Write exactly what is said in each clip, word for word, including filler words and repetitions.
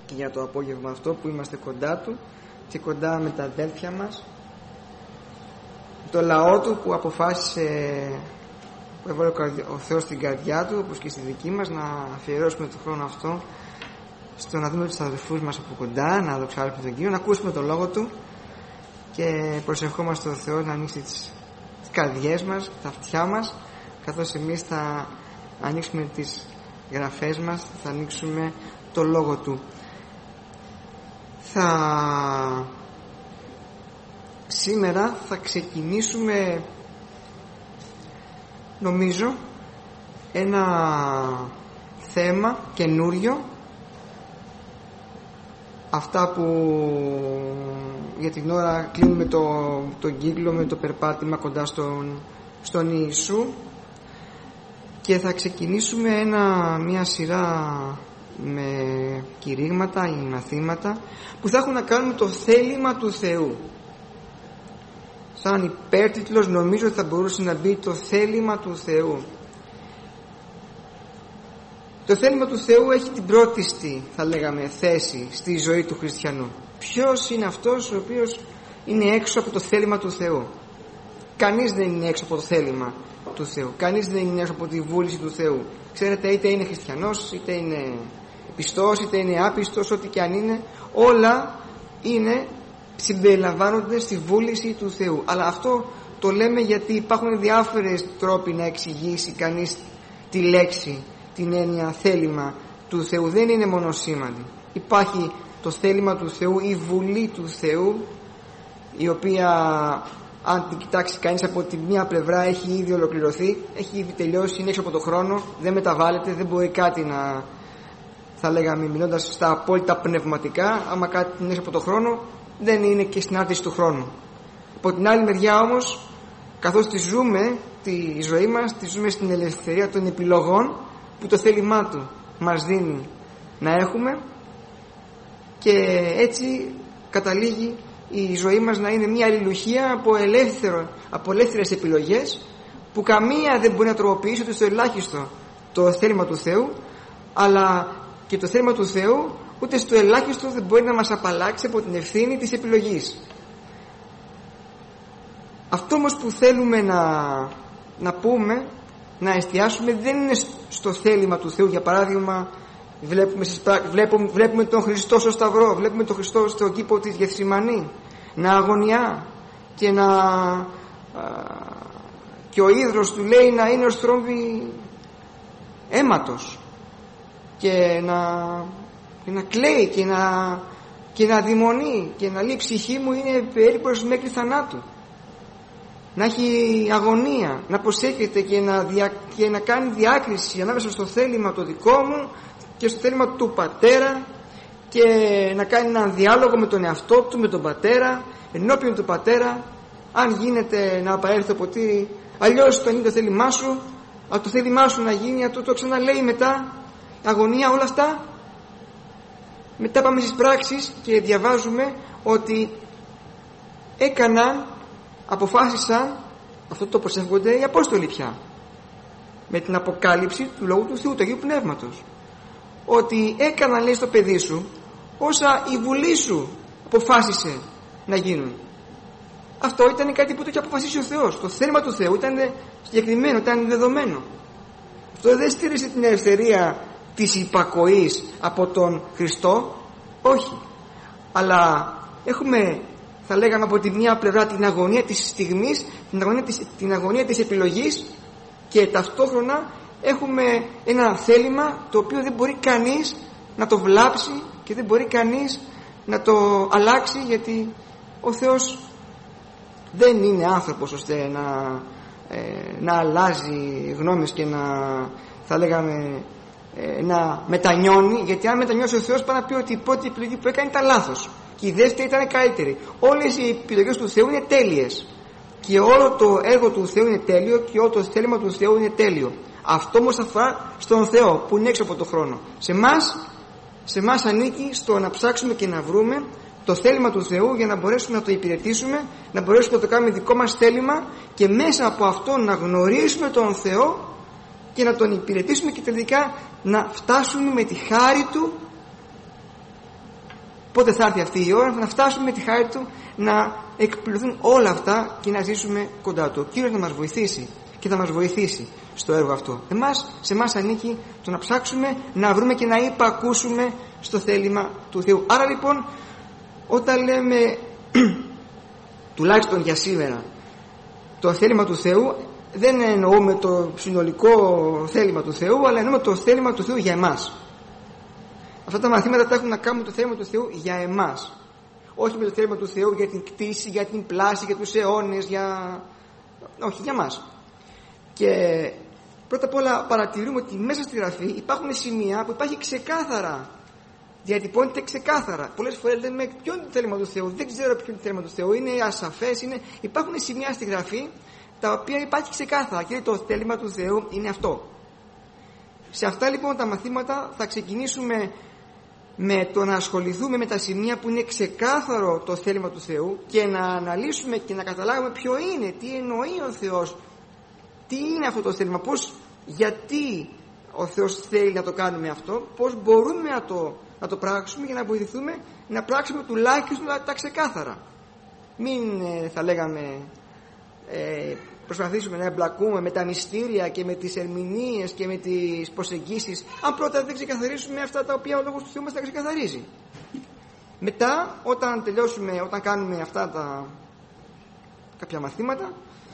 και για το απόγευμα αυτό που είμαστε κοντά Του και κοντά με τα αδέλφια μας, το λαό Του που αποφάσισε, που έβαλε ο Θεός στην καρδιά Του, όπως και στη δική μας, να αφιερώσουμε τον χρόνο αυτό στο να δούμε τους αδελφούς μας από κοντά, να δοξάσουμε τον Κύριο, να ακούσουμε τον Λόγο Του και προσευχόμαστε τον Θεό να ανοίξει τις, τις καρδιές μας, τα αυτιά μας, καθώς εμείς θα ανοίξουμε τις γραφές μας, θα ανοίξουμε το Λόγο Του. Θα... Σήμερα θα ξεκινήσουμε, νομίζω, ένα θέμα καινούριο, αυτά που για την ώρα κλείνουμε το, τον κύκλο με το περπάτημα κοντά στον, στον Ιησού, και θα ξεκινήσουμε ένα, μια σειρά με κηρύγματα ή μαθήματα που θα έχουν να κάνουν με το θέλημα του Θεού. Σαν υπέρτιτλος νομίζω ότι θα μπορούσε να μπει το θέλημα του Θεού. Το θέλημα του Θεού έχει την πρώτιστη, θα λέγαμε, θέση στη ζωή του χριστιανού. Ποιος είναι αυτός ο οποίος είναι έξω από το θέλημα του Θεού? Κανείς δεν είναι έξω από το θέλημα του Θεού. Κανείς δεν είναι έξω από τη βούληση του Θεού. Ξέρετε, είτε είναι χριστιανός, είτε είναι πιστός, είτε είναι άπιστος, ό,τι και αν είναι, όλα είναι, συμπεριλαμβάνονται στη βούληση του Θεού. Αλλά αυτό το λέμε γιατί υπάρχουν διάφορες τρόποι να εξηγήσει κανείς τη λέξη, την έννοια θέλημα του Θεού. Δεν είναι μονοσήμαντη. Υπάρχει το θέλημα του Θεού, η βουλή του Θεού, η οποία, αν την κοιτάξει κανείς από τη μία πλευρά, έχει ήδη ολοκληρωθεί, έχει ήδη τελειώσει, είναι έξω από το χρόνο, δεν μεταβάλλεται, δεν μπορεί κάτι να, θα λέγαμε μιλώντας στα απόλυτα πνευματικά, άμα κάτι είναι έξω από το χρόνο, δεν είναι και στην άρτηση του χρόνου. Από την άλλη μεριά όμως, καθώς τη ζούμε τη ζωή μας, τη ζούμε στην ελευθερία των επιλογών που το θέλημά Του μας δίνει να έχουμε, και έτσι καταλήγει η ζωή μας να είναι μια αλληλουχία από, ελεύθερο, από ελεύθερες επιλογές, που καμία δεν μπορεί να τροποποιήσει ούτε στο ελάχιστο το θέλημα του Θεού, αλλά και το θέλημα του Θεού ούτε στο ελάχιστο δεν μπορεί να μας απαλλάξει από την ευθύνη της επιλογής. Αυτό όμως που θέλουμε να, να πούμε, να εστιάσουμε, δεν είναι στο θέλημα του Θεού. Για παράδειγμα, βλέπουμε, στις, βλέπουμε, βλέπουμε τον Χριστό στο Σταυρό, βλέπουμε τον Χριστό στο κήπο της Γεθσιμανή να αγωνιά και να α, και ο ίδρος του λέει να είναι ως θρόμβη αίματος και να, και να κλαίει και να, και να αδειμονεί και να λέει η ψυχή μου είναι περίπως μέχρι θανάτου, να έχει αγωνία, να προσέχεται και να, δια, και να κάνει διάκριση ανάμεσα στο θέλημα το δικό μου και στο θέλημα του πατέρα, και να κάνει έναν διάλογο με τον εαυτό του, με τον πατέρα, ενώπιον του πατέρα, αν γίνεται να απαέλθει από τι, αλλιώς το είναι το θέλημά σου, από το θέλημά σου να γίνει, αυτό το ξαναλέει μετά, αγωνία, όλα αυτά. Μετά πάμε στις πράξεις και διαβάζουμε ότι έκαναν, αποφάσισαν, αυτό το προσεύχονται οι Απόστολοι πια, με την αποκάλυψη του Λόγου του Θεού, του Αγίου Πνεύματος, ότι έκαναν, λέει, στο παιδί σου όσα η βουλή σου αποφάσισε να γίνουν. Αυτό ήταν κάτι που το είχε αποφασίσει ο Θεός. Το θέλημα του Θεού ήταν συγκεκριμένο, ήταν δεδομένο. Αυτό δεν στήρισε την ελευθερία της υπακοής από τον Χριστό, όχι. Αλλά έχουμε, θα λέγαμε, από τη μια πλευρά την αγωνία της στιγμής, την αγωνία της, την αγωνία της επιλογής, και ταυτόχρονα έχουμε ένα θέλημα το οποίο δεν μπορεί κανείς να το βλάψει και δεν μπορεί κανείς να το αλλάξει, γιατί ο Θεός δεν είναι άνθρωπος ώστε να, ε, να αλλάζει γνώμες και να, θα λέγαμε, ε, να μετανιώνει, γιατί αν μετανιώσει ο Θεός πάει να πει ότι η πρώτη επιλογή που έκανε ήταν λάθος και η δεύτερη ήταν καλύτερη. Όλες οι επιλογές του Θεού είναι τέλειες και όλο το έργο του Θεού είναι τέλειο και όλο το θέλημα του Θεού είναι τέλειο. Αυτό όμως αφορά στον Θεό που είναι έξω από τον χρόνο. Σε εμάς, σε εμάς ανήκει στο να ψάξουμε και να βρούμε το θέλημα του Θεού για να μπορέσουμε να το υπηρετήσουμε, να μπορέσουμε να το κάνουμε δικό μας θέλημα και μέσα από αυτό να γνωρίσουμε τον Θεό και να τον υπηρετήσουμε και τελικά να φτάσουμε με τη χάρη Του Πότε θα έρθει αυτή η ώρα να φτάσουμε με τη χάρη Του να εκπληρωθούν όλα αυτά και να ζήσουμε κοντά Του. Ο Κύριος να μας βοηθήσει και θα μας βοηθήσει στο έργο αυτό. Εμάς, σε εμάς ανήκει το να ψάξουμε, να βρούμε και να υπακούσουμε στο θέλημα του Θεού. Άρα λοιπόν, όταν λέμε τουλάχιστον για σήμερα το θέλημα του Θεού, δεν εννοούμε το συνολικό θέλημα του Θεού, αλλά εννοούμε το θέλημα του Θεού για εμάς. Αυτά τα μαθήματα τα έχουν να κάνουν το θέλημα του Θεού για εμάς. Όχι με το θέλημα του Θεού για την κτήση, για την πλάση, για τους αιώνες, για... όχι, για μας. Και πρώτα απ' όλα παρατηρούμε ότι μέσα στη Γραφή υπάρχουν σημεία που υπάρχει ξεκάθαρα, διατυπώνεται ξεκάθαρα. Πολλές φορές λέμε ποιο είναι το θέλημα του Θεού, δεν ξέρω ποιο είναι το θέλημα του Θεού, είναι ασαφές, είναι... υπάρχουν σημεία στη Γραφή τα οποία υπάρχει ξεκάθαρα και το θέλημα του Θεού είναι αυτό. Σε αυτά λοιπόν τα μαθήματα θα ξεκινήσουμε με το να ασχοληθούμε με τα σημεία που είναι ξεκάθαρο το θέλημα του Θεού και να αναλύσουμε και να καταλάβουμε ποιο είναι, τι εννοεί ο Θεός, τι είναι αυτό το θέλημα, πώς, γιατί ο Θεός θέλει να το κάνουμε αυτό, πώς μπορούμε να το, να το πράξουμε για να βοηθηθούμε να πράξουμε τουλάχιστον τα ξεκάθαρα. Μην ε, θα λέγαμε ε, προσπαθήσουμε να εμπλακούμε με τα μυστήρια και με τις ερμηνείες και με τις προσεγγίσεις, αν πρώτα δεν ξεκαθαρίσουμε αυτά τα οποία ο Λόγος του Θεού μας τα ξεκαθαρίζει. Μετά, όταν τελειώσουμε, όταν κάνουμε αυτά τα κάποια μαθήματα,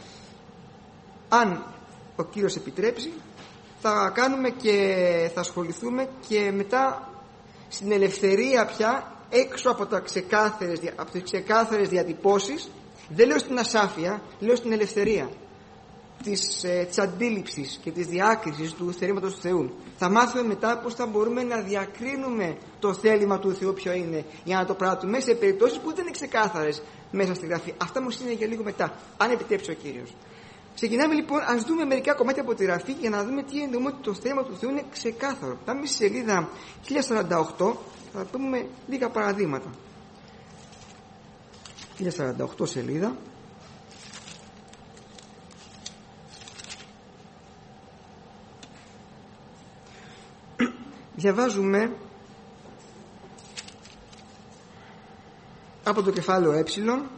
αν ο Κύριος επιτρέψει, θα κάνουμε και θα ασχοληθούμε και μετά στην ελευθερία πια, έξω από, τα ξεκάθαρες, από τις ξεκάθαρες διατυπώσεις. Δεν λέω στην ασάφεια, λέω στην ελευθερία της, ε, της αντίληψης και της διάκρισης του θελήματος του Θεού. Θα μάθουμε μετά πώς θα μπορούμε να διακρίνουμε το θέλημα του Θεού ποιο είναι, για να το πράττουμε σε περιπτώσεις που δεν είναι ξεκάθαρες μέσα στη Γραφή. Αυτά όμως είναι για λίγο μετά, αν επιτρέψει ο Κύριος. Ξεκινάμε λοιπόν, ας δούμε μερικά κομμάτια από τη Γραφή για να δούμε τι εννοούμε ότι το θέμα του Θεού είναι ξεκάθαρο. Πάμε στη σελίδα χίλια σαράντα οκτώ, θα πούμε λίγα παραδείγματα. χίλια σαράντα οκτώ σελίδα. Διαβάζουμε από το κεφάλαιο ε,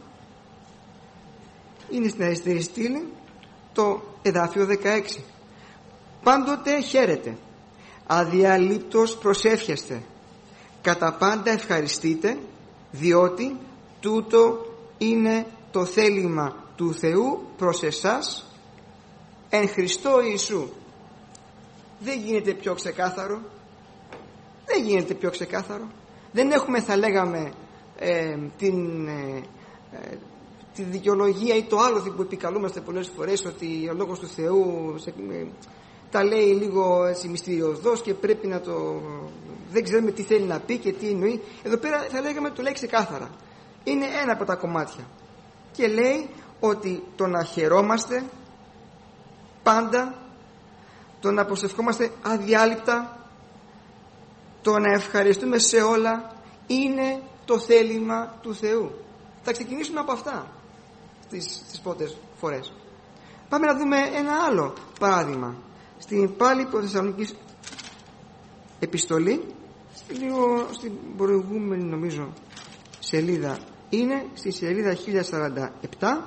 είναι στην αριστερή στήλη το εδάφιο δεκαέξι. Πάντοτε χαίρετε, αδιαλείπτως προσεύχεστε, κατά πάντα ευχαριστείτε, διότι τούτο είναι το θέλημα του Θεού προς εσάς εν Χριστώ Ιησού. Δεν γίνεται πιο ξεκάθαρο. Δεν γίνεται πιο ξεκάθαρο. Δεν έχουμε, θα λέγαμε, ε, την, ε, ε, τη δικαιολογία ή το άλοθη που επικαλούμαστε πολλές φορές, ότι ο Λόγος του Θεού σε, ε, τα λέει λίγο έτσι μυστηριωδώς και πρέπει να το... δεν ξέρουμε τι θέλει να πει και τι εννοεί. Εδώ πέρα θα λέγαμε το λέει ξεκάθαρα. Είναι ένα από τα κομμάτια. Και λέει ότι το να χαιρόμαστε πάντα, το να προσευχόμαστε αδιάλειπτα, το να ευχαριστούμε σε όλα είναι το θέλημα του Θεού. Θα ξεκινήσουμε από αυτά τις, τις πρώτες φορές. Πάμε να δούμε ένα άλλο παράδειγμα. Στην πάλι Θεσσαλονικής επιστολή, λίγο στην προηγούμενη νομίζω σελίδα, είναι στη σελίδα χίλια σαράντα επτά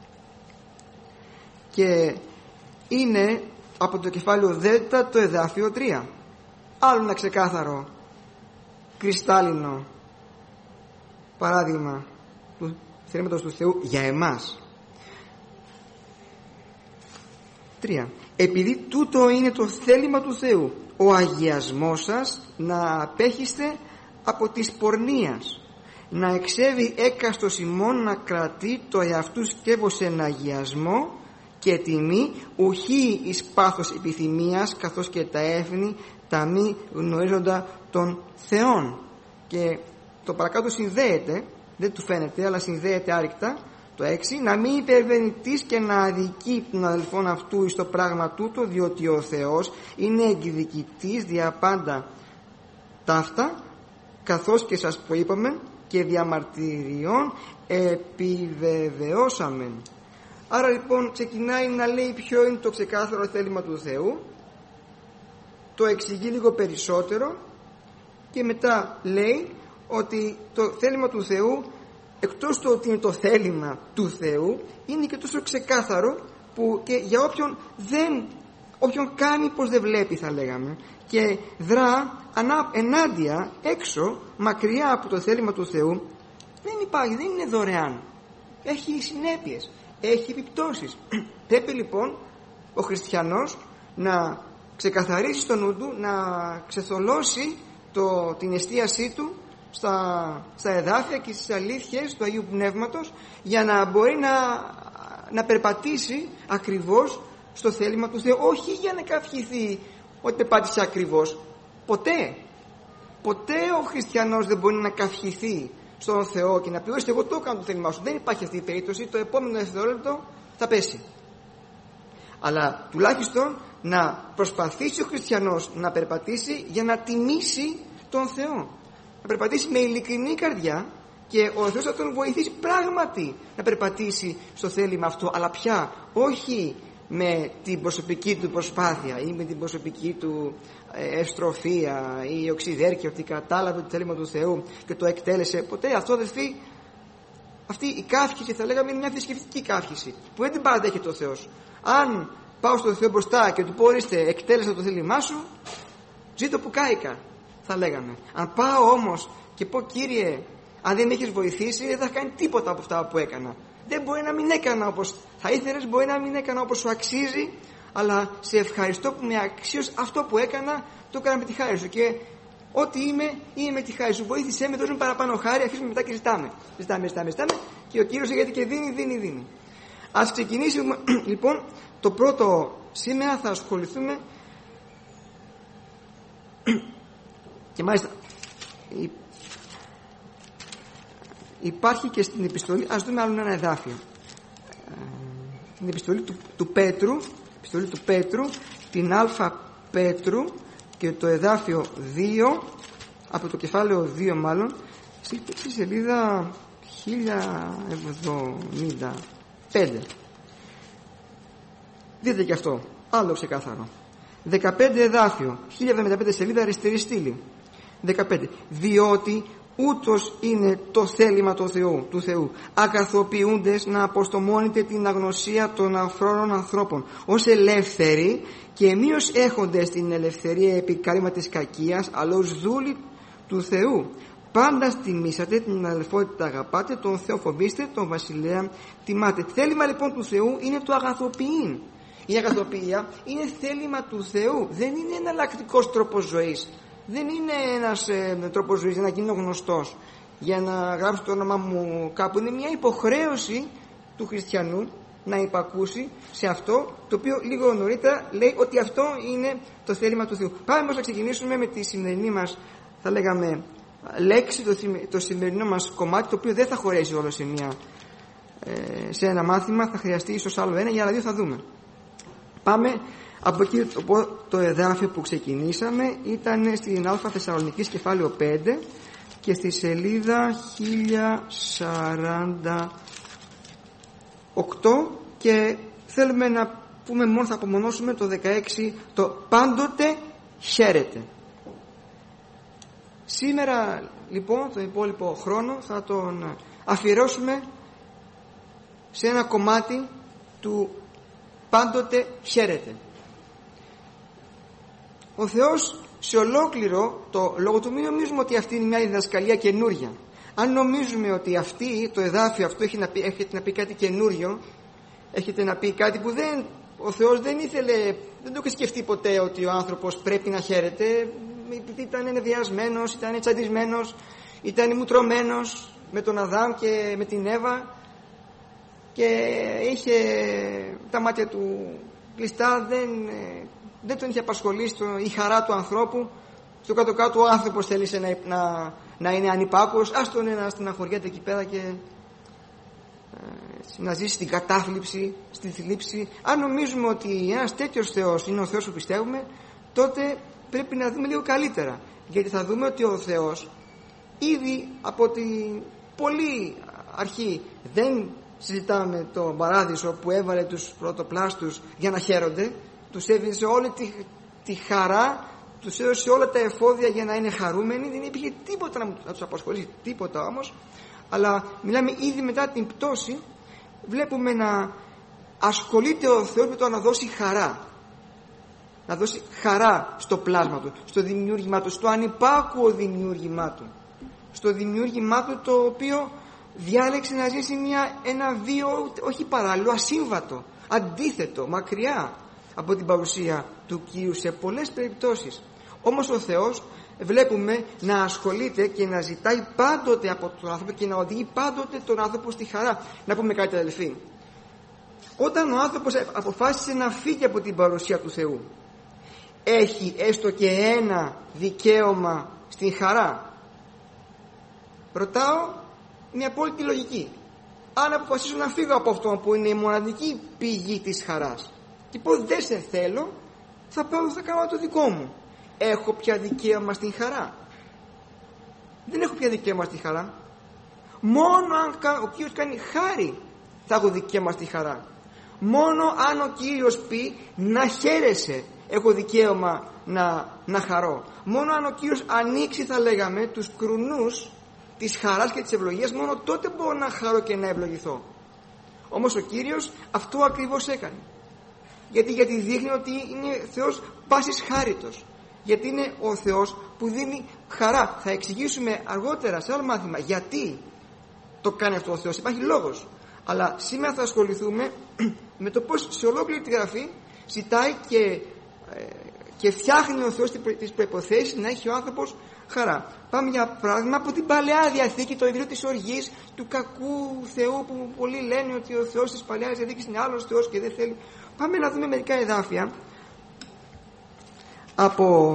και είναι από το κεφάλαιο Δέλτα το εδάφιο τρία. Άλλο ένα ξεκάθαρο κρυστάλλινο παράδειγμα του θέληματος του Θεού για εμάς. Τρία. Επειδή τούτο είναι το θέλημα του Θεού, ο αγιασμός σας να απέχεστε από της πορνείας, να εξέβει έκαστος ημών να κρατεί το εαυτού σκεύος εν αγιασμό και τιμή, ουχή εις πάθος επιθυμίας, καθώς και τα έθνη τα μη γνωρίζοντα των Θεών. Και το παρακάτω συνδέεται, δεν του φαίνεται αλλά συνδέεται άρρηκτα, το έξι, να μην υπερβενητής και να αδικεί τον αδελφόν αυτού εις το πράγμα τούτο, διότι ο Θεός είναι εκδικητής δια πάντα ταύτα, καθώς και σας που είπαμε και διαμαρτυριών επιβεβαιώσαμε. Άρα λοιπόν ξεκινάει να λέει ποιο είναι το ξεκάθαρο θέλημα του Θεού, το εξηγεί λίγο περισσότερο και μετά λέει ότι το θέλημα του Θεού, εκτός του ότι είναι το θέλημα του Θεού, είναι και τόσο ξεκάθαρο που και για όποιον δεν, όποιον κάνει πως δεν βλέπει, θα λέγαμε, και δρά ανά, ενάντια, έξω, μακριά από το θέλημα του Θεού, δεν υπάρχει, δεν είναι δωρεάν. Έχει συνέπειες, έχει επιπτώσεις. Πρέπει λοιπόν ο χριστιανός να ξεκαθαρίσει στο νου του, να ξεθολώσει το, την εστίασή του στα, στα εδάφια και στις αλήθειες του Αγίου Πνεύματος, για να μπορεί να, να περπατήσει ακριβώς στο θέλημα του Θεού, όχι για να καυχηθεί ότι περπάτησε ακριβώς. Ποτέ ποτέ ο χριστιανός δεν μπορεί να καυχηθεί στον Θεό και να πει εγώ το έκανα το θέλημά σου. Δεν υπάρχει αυτή η περίπτωση, το επόμενο δευτερόλεπτο θα πέσει. Αλλά τουλάχιστον να προσπαθήσει ο χριστιανός να περπατήσει για να τιμήσει τον Θεό, να περπατήσει με ειλικρινή καρδιά, και ο Θεός θα τον βοηθήσει πράγματι να περπατήσει στο θέλημα αυτό, αλλά πια όχι με την προσωπική του προσπάθεια ή με την προσωπική του ευστροφία ή οξυδέρκεια, ότι κατάλαβε το θέλημα του Θεού και το εκτέλεσε. Ποτέ αυτό, αδελφοί, αυτή η καύχηση, θα λέγαμε, είναι μια θρησκευτική καύχηση που δεν την παραδέχεται ο Θεός. Αν πάω στον Θεό μπροστά και του πω ορίστε, εκτέλεσα το θέλημά σου, ζήτω που κάηκα, θα λέγαμε. Αν πάω όμως και πω Κύριε, αν δεν με έχεις βοηθήσει, δεν θα κάνει τίποτα από αυτά που έκανα. Δεν μπορεί να μην έκανα όπως θα ήθελες, μπορεί να μην έκανα όπως σου αξίζει, αλλά σε ευχαριστώ που με αξίως αυτό που έκανα, το έκανα με τη χάρη σου. Και ό,τι είμαι, είμαι με τη χάρη σου. Βοήθησέ με, δώσ' μου παραπάνω χάρη, αφήσουμε μετά και ζητάμε. Ζητάμε, ζητάμε, ζητάμε. Και ο Κύριος γιατί και δίνει, δίνει, δίνει. Ας ξεκινήσουμε λοιπόν. Το πρώτο σήμερα θα ασχοληθούμε και μάλιστα υπάρχει και στην επιστολή, ας δούμε άλλο ένα εδάφιο, την επιστολή του, του Πέτρου, επιστολή του Πέτρου, την Α Πέτρου, και το εδάφιο δύο, από το κεφάλαιο δύο μάλλον, στη σελίδα χίλια εβδομήντα πέντε. Δείτε και αυτό, άλλο ξεκάθαρο. δεκαπέντε εδάφιο, χίλια εβδομήντα πέντε σελίδα, αριστερή στήλη. δεκαπέντε. Διότι ούτως είναι το θέλημα του Θεού, του Θεού, αγαθοποιούντες να αποστομώνετε την αγνωσία των αφρόνων ανθρώπων ως ελεύθεροι και μείως έχοντες την ελευθερία επί κάρημα της κακίας, αλλά ως δούλοι του Θεού. Πάντα τιμήσατε, την αδελφότητα αγαπάτε, τον Θεό φοβήστε, τον βασιλέα τιμάτε. Θέλημα λοιπόν του Θεού είναι το αγαθοποιήν. Η αγαθοποιία είναι θέλημα του Θεού, δεν είναι εναλλακτικός τρόπος ζωής. Δεν είναι ένας ε, τρόπος ζωής για να γίνω γνωστός, για να γράψω το όνομά μου κάπου. Είναι μια υποχρέωση του χριστιανού να υπακούσει σε αυτό, το οποίο λίγο νωρίτερα λέει ότι αυτό είναι το θέλημα του Θεού. Πάμε όμως να ξεκινήσουμε με τη σημερινή μας, θα λέγαμε, λέξη, το, το σημερινό μας κομμάτι, το οποίο δεν θα χωρέσει όλο σε, μια, ε, σε ένα μάθημα, θα χρειαστεί ίσως άλλο ένα, για άλλα δύο θα δούμε. Πάμε από εκεί. Το, το εδάφιο που ξεκινήσαμε ήταν στην Α Θεσσαλονικής κεφάλαιο πέντε και στη σελίδα χίλια σαράντα οκτώ, και θέλουμε να πούμε μόνο, θα απομονώσουμε το δεκαέξι, το πάντοτε χαίρεται. Σήμερα λοιπόν τον υπόλοιπο χρόνο θα τον αφιερώσουμε σε ένα κομμάτι του πάντοτε χαίρεται. Ο Θεός σε ολόκληρο το λόγο του, μην νομίζουμε ότι αυτή είναι μια διδασκαλία καινούρια. Αν νομίζουμε ότι αυτή, το εδάφιο αυτό έχει να πει, έχετε να πει κάτι καινούριο, έχετε να πει κάτι που δεν, ο Θεός δεν ήθελε, δεν το είχε σκεφτεί ποτέ ότι ο άνθρωπος πρέπει να χαίρεται, ήταν ενευδιασμένος, ήταν τσαντισμένος, ήταν μουτρωμένος με τον Αδάμ και με την Εύα και είχε τα μάτια του κλειστά, δεν, δεν τον είχε απασχολήσει η χαρά του ανθρώπου. Στο κάτω-κάτω ο άνθρωπος θέλησε να, να, να είναι ανυπάκουος, ας τον να στεναχωριέται εκεί πέρα και ε, να ζήσει στην κατάθλιψη, στη θλίψη. Αν νομίζουμε ότι ένας τέτοιος Θεός είναι ο Θεός που πιστεύουμε, τότε πρέπει να δούμε λίγο καλύτερα, γιατί θα δούμε ότι ο Θεός ήδη από την πολύ αρχή δεν συζητάμε το παράδεισο που έβαλε τους πρωτοπλάστους για να χαίρονται, τους έβγαζε όλη τη, τη χαρά τους έδωσε όλα τα εφόδια για να είναι χαρούμενοι, δεν υπήρχε τίποτα να, να τους απασχολήσει, τίποτα όμως. Αλλά μιλάμε ήδη μετά την πτώση, βλέπουμε να ασχολείται ο Θεός με το να δώσει χαρά, να δώσει χαρά στο πλάσμα του, στο δημιούργημά του, στο ανυπάκουο δημιούργημά του, στο δημιούργημά του, το οποίο διάλεξε να ζήσει μια, ένα βίο όχι παράλληλο, ασύμβατο, αντίθετο, μακριά από την παρουσία του Κύριου σε πολλές περιπτώσεις. Όμως ο Θεός βλέπουμε να ασχολείται και να ζητάει πάντοτε από τον άνθρωπο και να οδηγεί πάντοτε τον άνθρωπο στη χαρά. Να πούμε κάτι, αδελφοί. Όταν ο άνθρωπος αποφάσισε να φύγει από την παρουσία του Θεού, έχει έστω και ένα δικαίωμα στην χαρά? Ρωτάω με απόλυτη λογική. Αν αποφασίσω να φύγω από αυτό που είναι η μοναδική πηγή της χαράς και πω δεν σε θέλω, θα πάω, θα κάνω το δικό μου, έχω πια δικαίωμα στην χαρά? Δεν έχω πια δικαίωμα στη χαρά. Μόνο αν ο Κύριος κάνει χάρη θα έχω δικαίωμα στη χαρά. Μόνο αν ο Κύριος πει να χαίρεσαι, έχω δικαίωμα να, να χαρώ. Μόνο αν ο Κύριος ανοίξει, θα λέγαμε, τους κρουνούς της χαράς και της ευλογίας, μόνο τότε μπορώ να χαρώ και να ευλογηθώ. Όμως ο Κύριος αυτό ακριβώς έκανε. Γιατί, γιατί δείχνει ότι είναι Θεός πάσης χάριτος. Γιατί είναι ο Θεός που δίνει χαρά. Θα εξηγήσουμε αργότερα σε άλλο μάθημα γιατί το κάνει αυτό ο Θεός. Υπάρχει λόγος. Αλλά σήμερα θα ασχοληθούμε με το πως σε ολόκληρη τη Γραφή ζητάει και, και φτιάχνει ο Θεός τις προϋποθέσεις να έχει ο άνθρωπος χαρά. Πάμε για παράδειγμα από την Παλαιά Διαθήκη, το ιδρύο της οργής, του κακού Θεού, που πολλοί λένε ότι ο Θεός της Παλαιάς Διαθήκης είναι άλλος Θεός και δεν θέλει. Πάμε να δούμε μερικά εδάφια από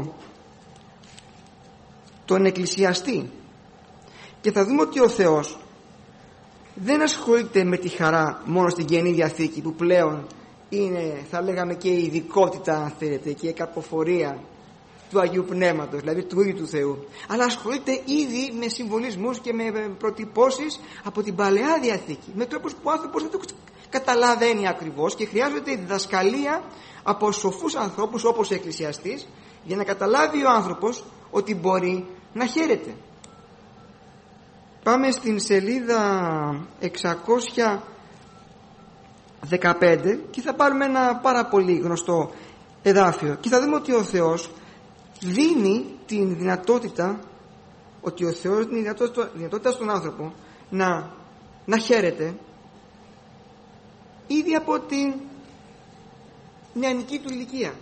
τον Εκκλησιαστή και θα δούμε ότι ο Θεός δεν ασχολείται με τη χαρά μόνο στην Καινή Διαθήκη, που πλέον είναι, θα λέγαμε, και η ειδικότητα, αν θέλετε, και η καρποφορία του Αγίου Πνεύματος, δηλαδή του ίδιου του Θεού, αλλά ασχολείται ήδη με συμβολισμούς και με προτυπώσεις από την Παλαιά Διαθήκη, με τρόπους που ο άνθρωπος δεν το καταλαβαίνει ακριβώς και χρειάζεται διδασκαλία από σοφούς ανθρώπους όπως ο Εκκλησιαστής, για να καταλάβει ο άνθρωπος ότι μπορεί να χαίρεται. Πάμε στην σελίδα εξακόσια δεκαπέντε και θα πάρουμε ένα πάρα πολύ γνωστό εδάφιο και θα δούμε ότι ο Θεός δίνει την δυνατότητα, ότι ο Θεός δίνει δυνατότητα, δυνατότητα στον άνθρωπο να, να χαίρεται ήδη από την νεανική του ηλικία.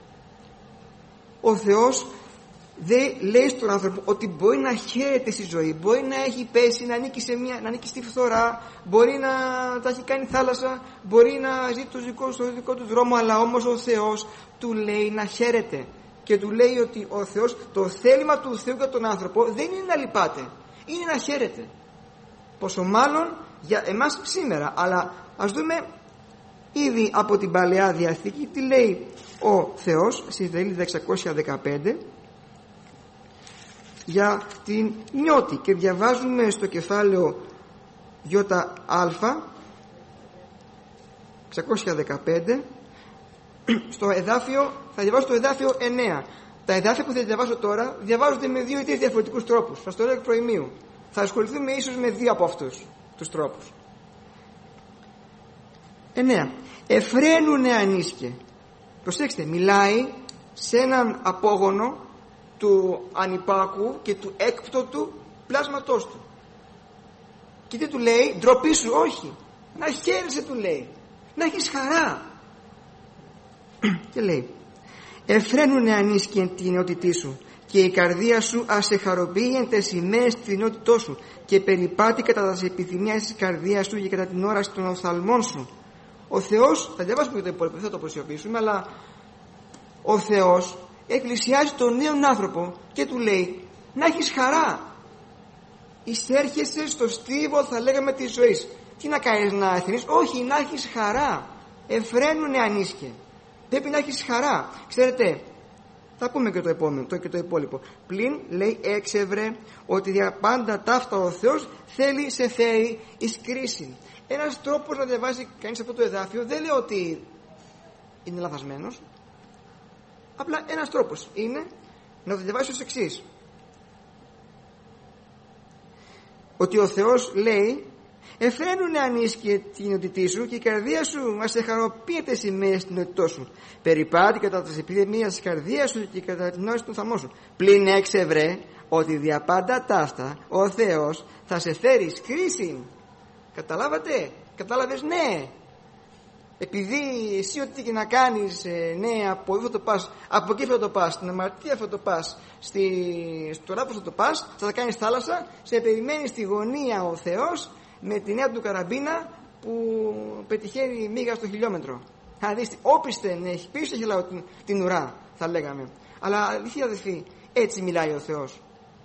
Ο Θεός δεν λέει στον άνθρωπο ότι μπορεί να χαίρεται στη ζωή, μπορεί να έχει πέσει, να ανήκει, σε μια, να ανήκει στη φθορά, μπορεί να τα έχει κάνει θάλασσα, μπορεί να ζει το δικό, στο δικό του δρόμο, αλλά όμως ο Θεός του λέει να χαίρεται και του λέει ότι ο Θεός, το θέλημα του Θεού για τον άνθρωπο δεν είναι να λυπάται, είναι να χαίρεται. Πόσο μάλλον για εμάς σήμερα. Αλλά ας δούμε ήδη από την Παλαιά Διαθήκη τι λέει ο Θεός στη σελίδα εξακόσια δεκαπέντε για την νιώτη, και διαβάζουμε στο κεφάλαιο ΙΑ εξακόσια δεκαπέντε στο εδάφιο, θα διαβάσω το εδάφιο εννέα. Τα εδάφια που θα διαβάσω τώρα διαβάζονται με δύο ή τρεις διαφορετικούς τρόπους, σας το λέω εκ προημίου. Θα ασχοληθούμε ίσως με δύο από αυτούς τους τρόπους. εννέα. Εφραίνουνε ανίσκε. Προσέξτε, μιλάει σε έναν απόγονο του ανυπάκου και του έκπτωτου πλάσματός του. Και τι του λέει? Ντροπή σου, όχι. Να χαίρεσαι, του λέει. Να έχεις χαρά. Και λέει, εφραίνουνε ανίσκε την νεότητή σου, και η καρδία σου ας εχαροποιεί εν τες ημέρες της νεότητός σου, και περιπάτη κατά τας επιθυμίας της καρδίας σου και κατά την όραση των οφθαλμών σου. Ο Θεός, θα διαβάσουμε και το υπόλοιπο, θα το προσιοποιήσουμε, αλλά ο Θεός εκκλησιάζει τον νέον άνθρωπο και του λέει να έχεις χαρά. Εισέρχεσαι στο στίβο, θα λέγαμε, της ζωής. Τι να κάνεις, να εθνείς? Όχι, να έχεις χαρά. Εφραίνουνε ανίσκε. Πρέπει να έχεις χαρά. Ξέρετε, θα πούμε και το επόμενο, το και το υπόλοιπο. Πλην, λέει, έξευρε ότι δια πάντα ταύτα ο Θεός θέλει σε φέρει εις κρίση. Ένας τρόπος να διαβάζει κανείς αυτό το εδάφιο, δεν λέω ότι είναι λαθασμένος, απλά ένας τρόπος είναι να το διαβάσει ως εξής, ότι ο Θεός λέει: «Εφραίνουν ανίσκε την οτιτή σου και η καρδία σου μας εχαροποιείται σημαίες την οτιτό σου. Περιπάτη κατά τις επιδημίες της καρδίας σου και κατά την νόηση του θαμού σου. Πλην έξευρε ότι δια πάντα ταύτα ο Θεός θα σε φέρει κρίση». Καταλάβατε? Κατάλαβες? Ναι. Επειδή εσύ ό,τι και να κάνεις, ναι, από εδώ θα το πας, από εκεί θα το πας, στην αμαρτία θα το πας, στη, στο λάθος θα το πας, θα τα κάνεις θάλασσα, σε περιμένει στη γωνία ο Θεός με τη νέα του καραμπίνα που πετυχαίνει μίγα στο χιλιόμετρο. Θα δεις, όπισθεν έχει πίσω έχει λαό την, την ουρά, θα λέγαμε. Αλλά αλήθεια αδελφοί, έτσι μιλάει ο Θεός.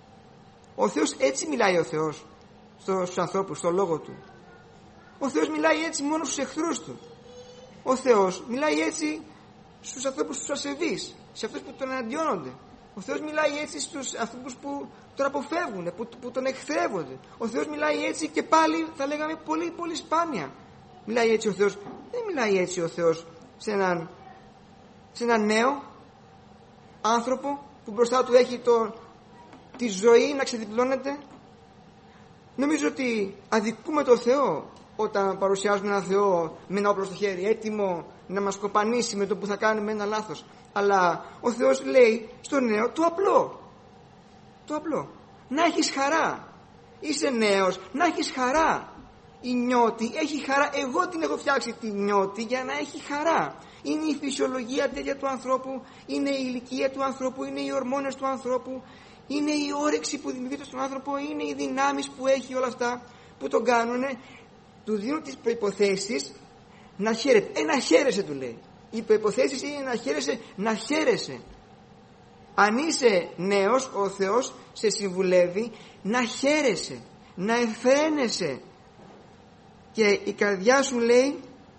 Ο Θεός έτσι μιλάει ο Θεός στους ανθρώπους, στο λόγο του. Ο Θεός μιλάει έτσι μόνο στους εχθρούς του. Ο Θεός μιλάει έτσι στους ανθρώπους τους ασεβείς, σε αυτούς που τον εναντιώνονται. Ο Θεός μιλάει έτσι στους ανθρώπους που τον αποφεύγουν, που, που τον εχθρεύονται. Ο Θεός μιλάει έτσι και πάλι θα λέγαμε πολύ πολύ σπάνια. Μιλάει έτσι ο Θεός. Δεν μιλάει έτσι ο Θεός σε έναν, σε έναν νέο άνθρωπο που μπροστά του έχει το, τη ζωή να ξεδιπλώνεται. Νομίζω ότι αδικούμε τον Θεό όταν παρουσιάζουμε έναν Θεό με ένα όπλο στο χέρι, έτοιμο να μας κοπανίσει με το που θα κάνουμε ένα λάθος. Αλλά ο Θεός λέει στον νέο το απλό. Το απλό. Να έχεις χαρά. Είσαι νέος, να έχεις χαρά. Η νιώτη έχει χαρά. Εγώ την έχω φτιάξει τη νιώτη για να έχει χαρά. Είναι η φυσιολογία τέτοια του ανθρώπου, είναι η ηλικία του ανθρώπου, είναι οι ορμόνες του ανθρώπου, είναι η όρεξη που δημιουργείται στον άνθρωπο, είναι οι δυνάμεις που έχει, όλα αυτά που τον κάνουν, του δίνουν τις προϋποθέσεις να χαίρεται. Ε, να χαίρεσαι, του λέει. Οι προϋποθέσεις είναι να χαίρεσαι, να χαίρεσαι. Αν είσαι νέος, ο Θεός σε συμβουλεύει να χαίρεσαι, να εφραίνεσαι, και η καρδιά σου, λέει,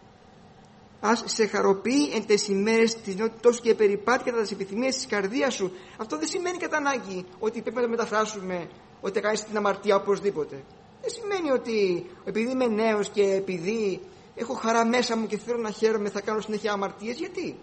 ας σε χαροποιεί εν τες ημέρες της νιότητός και περιπάτει κατά τις επιθυμίες της καρδίας σου. Αυτό δεν σημαίνει κατά ανάγκη ότι πρέπει να το μεταφράσουμε ότι θα κάνεις την αμαρτία οπωσδήποτε. Δεν σημαίνει ότι επειδή είμαι νέος και επειδή έχω χαρά μέσα μου και θέλω να χαίρομαι θα κάνω συνέχεια αμαρτίες. Γιατί?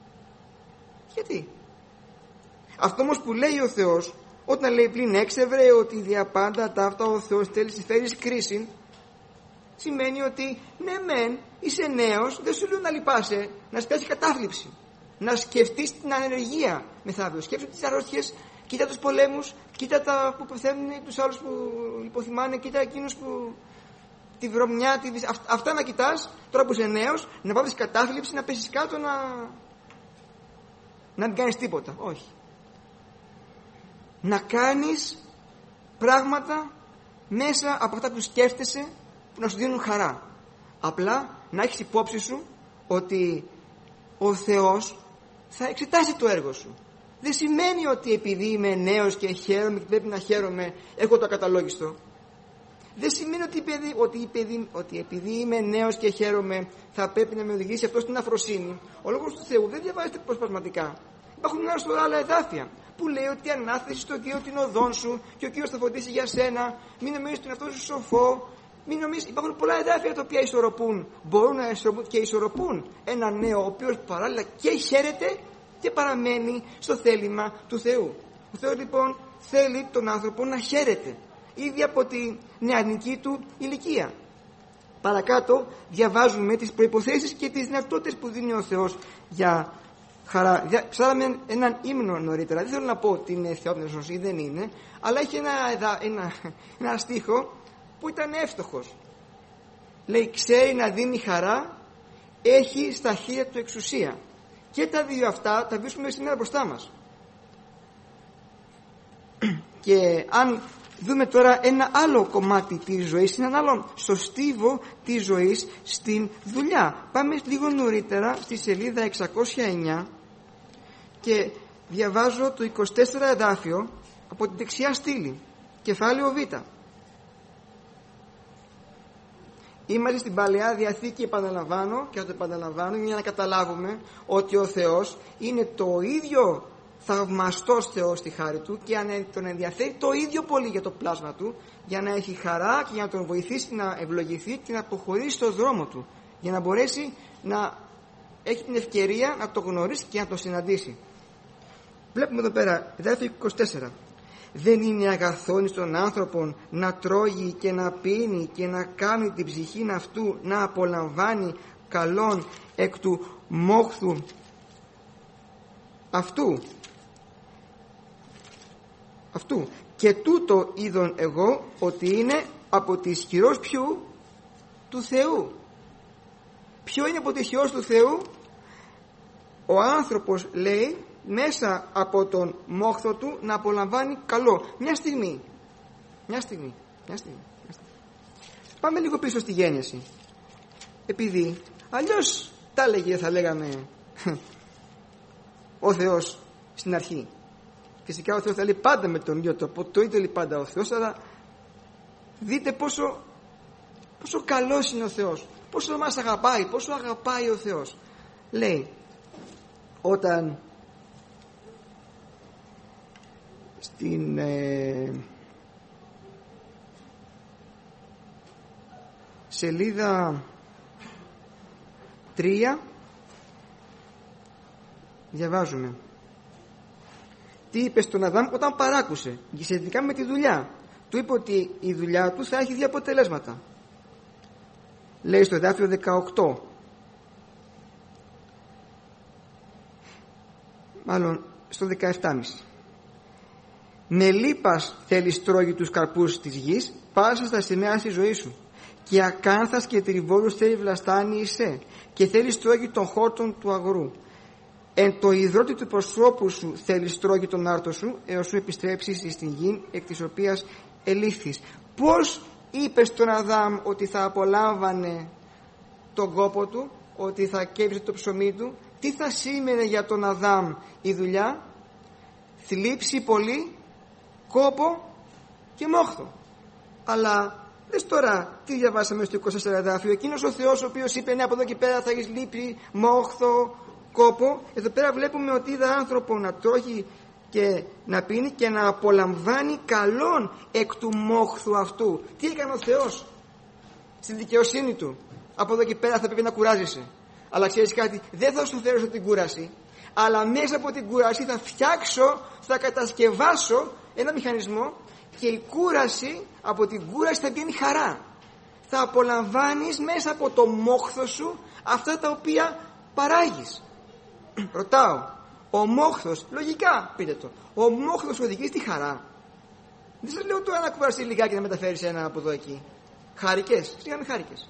Γιατί? Αυτό όμως που λέει ο Θεός, όταν λέει πλην έξευρε ότι δια πάντα ταύτα ο Θεός θέλει να φέρεις κρίση, σημαίνει ότι ναι μεν είσαι νέος, δεν σου λέω να λυπάσαι, να σπιάσει κατάθλιψη, να σκεφτείς την ανεργία μεθαύριο, σκέψου τις αρρώστιες, κοίτα τους πολέμους, κοίτα τα που πεθαίνουν, τους άλλους που υποθυμάνε, κοίτα εκείνους που τη βρωμιά, τη... αυτά να κοιτάς τώρα που είσαι νέος, να βάλεις κατάθλιψη, να πέσεις κάτω, να να μην κάνεις τίποτα. Όχι. Να κάνεις πράγματα μέσα από αυτά που σκέφτεσαι που να σου δίνουν χαρά. Απλά να έχεις υπόψη σου ότι ο Θεός θα εξετάσει το έργο σου. Δεν σημαίνει ότι επειδή είμαι νέος και χαίρομαι και πρέπει να χαίρομαι έχω το ακαταλόγιστο. Δεν σημαίνει ότι, επειδή, ότι, επειδή, ότι επειδή είμαι νέος και χαίρομαι θα πρέπει να με οδηγήσει αυτό στην αφροσύνη. Ο λόγος του Θεού δεν διαβάζεται προσπασματικά. Υπάρχουν μια σωρά άλλα εδάφια που λέει ότι ανάθεσαι στον Κύριο την οδόν σου και ο Κύριος θα φροντίσει για σένα. Μην νομίζεις τον εαυτό σου σοφό. Μην νομίζεις, υπάρχουν πολλά εδάφια τα οποία ισορροπούν, μπορούν να ισορροπούν και ισορροπούν ένα νέο ο οποίος παράλληλα και χαίρεται και παραμένει στο θέλημα του Θεού. Ο Θεός λοιπόν θέλει τον άνθρωπο να χαίρεται ήδη από τη νεανική του ηλικία. Παρακάτω διαβάζουμε τις προϋποθέσεις και τις δυνατότητες που δίνει ο Θεός για χαρά. Ψάραμε έναν ύμνο νωρίτερα, δεν θέλω να πω ότι είναι θεόπνευσος ή δεν είναι, αλλά έχει ένα, ένα, ένα, ένα στίχο που ήταν εύστοχος. Λέει, ξέρει να δίνει χαρά, έχει στα χέρια του εξουσία. Και τα δύο αυτά τα βρίσκουμε σήμερα μπροστά μας. Και αν δούμε τώρα ένα άλλο κομμάτι της ζωής, έναν άλλο στο στίβο της ζωής στην δουλειά. Πάμε λίγο νωρίτερα στη σελίδα εξακόσια εννιά και διαβάζω το είκοσι τέσσερα εδάφιο από την δεξιά στήλη, κεφάλαιο Β. Είμαστε στην Παλαιά Διαθήκη, επαναλαμβάνω και θα το επαναλαμβάνω για να καταλάβουμε ότι ο Θεός είναι το ίδιο θαυμαστός Θεός στη χάρη του και αν τον ενδιαφέρει το ίδιο πολύ για το πλάσμα του, για να έχει χαρά και για να τον βοηθήσει να ευλογηθεί και να αποχωρήσει στο δρόμο του, για να μπορέσει να έχει την ευκαιρία να το γνωρίσει και να το συναντήσει. Βλέπουμε εδώ πέρα, εδάφιο είκοσι τέσσερα. Δεν είναι αγαθόν στον άνθρωπον να τρώγει και να πίνει και να κάνει την ψυχήν αυτού να απολαμβάνει καλόν εκ του μόχθου αυτού. Αυτού. Και τούτο είδον εγώ ότι είναι από τη ισχυρός ποιου? Του Θεού. Ποιο είναι από τη ισχυρός του Θεού? Ο άνθρωπος, λέει, μέσα από τον μόχθο του να απολαμβάνει καλό. Μια στιγμή. Μια στιγμή. Μια στιγμή. Μια στιγμή. Πάμε λίγο πίσω στη γέννηση. Επειδή αλλιώς τα έλεγε, θα λέγαμε, ο Θεός στην αρχή. Φυσικά ο Θεός θα λέει πάντα με τον ίδιο τρόπο, το ίδιο λέει πάντα ο Θεός, αλλά δείτε πόσο, πόσο καλός είναι ο Θεός, πόσο μας αγαπάει, πόσο αγαπάει ο Θεός. Λέει, όταν στην ε, σελίδα τρία διαβάζουμε τι είπε στον Αδάμ όταν παράκουσε σχετικά με τη δουλειά. Του είπε ότι η δουλειά του θα έχει δύο αποτελέσματα. Λέει στο εδάφιο δεκαοκτώ, μάλλον στο δεκαεπτά μισή. Με λύπας θέλεις τρώγει τους καρπούς της γης, πάσα στα σημαία στη ζωή σου. Και ακάνθας και τριβόλους θέλει βλαστάνει εισέ, και θέλεις τρώγει των χόρτων του αγρού. Εν το υδρότη του προσώπου σου θέλεις τρώγει τον άρτο σου, έως σου επιστρέψεις στην γη εκ της οποίας ελήφθης. Πώς είπε στον Αδάμ ότι θα απολάμβανε τον κόπο του, ότι θα καίψει το ψωμί του? Τι θα σήμαινε για τον Αδάμ η δουλειά? Θλίψη πολύ, κόπο και μόχθο. Αλλά δες τώρα τι διαβάσαμε στο είκοσι τέσσερα εδάφιο. Εκείνος ο Θεός ο οποίος είπε ναι, από εδώ και πέρα θα έχεις λύπη, μόχθο, κόπο. Εδώ πέρα βλέπουμε ότι είδα άνθρωπο να τρώγει και να πίνει και να απολαμβάνει καλόν εκ του μόχθου αυτού. Τι έκανε ο Θεός? Στην δικαιοσύνη του, από εδώ και πέρα θα πρέπει να κουράζεσαι. Αλλά ξέρεις κάτι, δεν θα σου φέρω την κούραση, αλλά μέσα από την κούραση θα φτιάξω, θα κατασκευάσω ένα μηχανισμό και η κούραση, από την κούραση θα βγαίνει χαρά. Θα απολαμβάνεις μέσα από το μόχθο σου αυτά τα οποία παράγεις. Ρωτάω, ο μόχθος, λογικά πείτε το, ο μόχθος οδηγεί στη χαρά? Δεν σας λέω τώρα να κουραστεί λιγάκι και να μεταφέρεις ένα από εδώ εκεί. Χάρηκες, σιγά χάρηκες.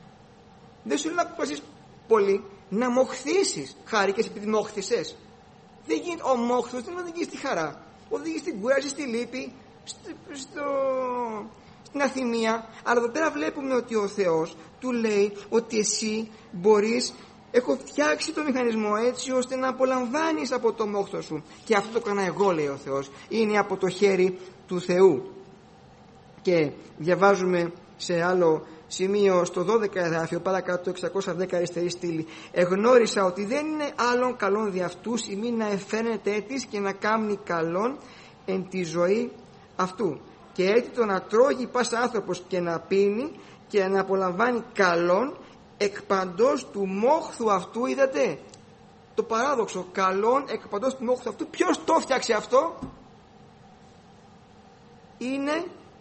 Δεν σου λέω να κουραστείς πολύ, να μοχθήσεις. Χάρηκες επειδή μόχθησες? Δεν γίνεται, ο μόχθος δεν οδηγεί στη χαρά, οδηγεί στην κούραση, στη λύπη, στο, στο, στην αθυμία. Αλλά εδώ πέρα βλέπουμε ότι ο Θεός του λέει ότι εσύ μπορείς, έχω φτιάξει το μηχανισμό έτσι ώστε να απολαμβάνεις από το μόχθο σου. Και αυτό το έκανα εγώ, λέει ο Θεός. Είναι από το χέρι του Θεού. Και διαβάζουμε σε άλλο σημείο στο δώδεκα εδάφιο, παρακάτω εξακόσια δέκα αριστερή στήλη. Εγνώρισα ότι δεν είναι άλλον καλόν δι' αυτούς ημί να εφαίνεται της και να κάμνει καλόν εν τη ζωή αυτού. Και έτσι το να τρώγει πάσα άνθρωπος και να πίνει και να απολαμβάνει καλόν εκ παντός του μόχθου αυτού. Είδατε το παράδοξο, καλόν εκ παντός του μόχθου αυτού. Ποιος το φτιάξε αυτό? Είναι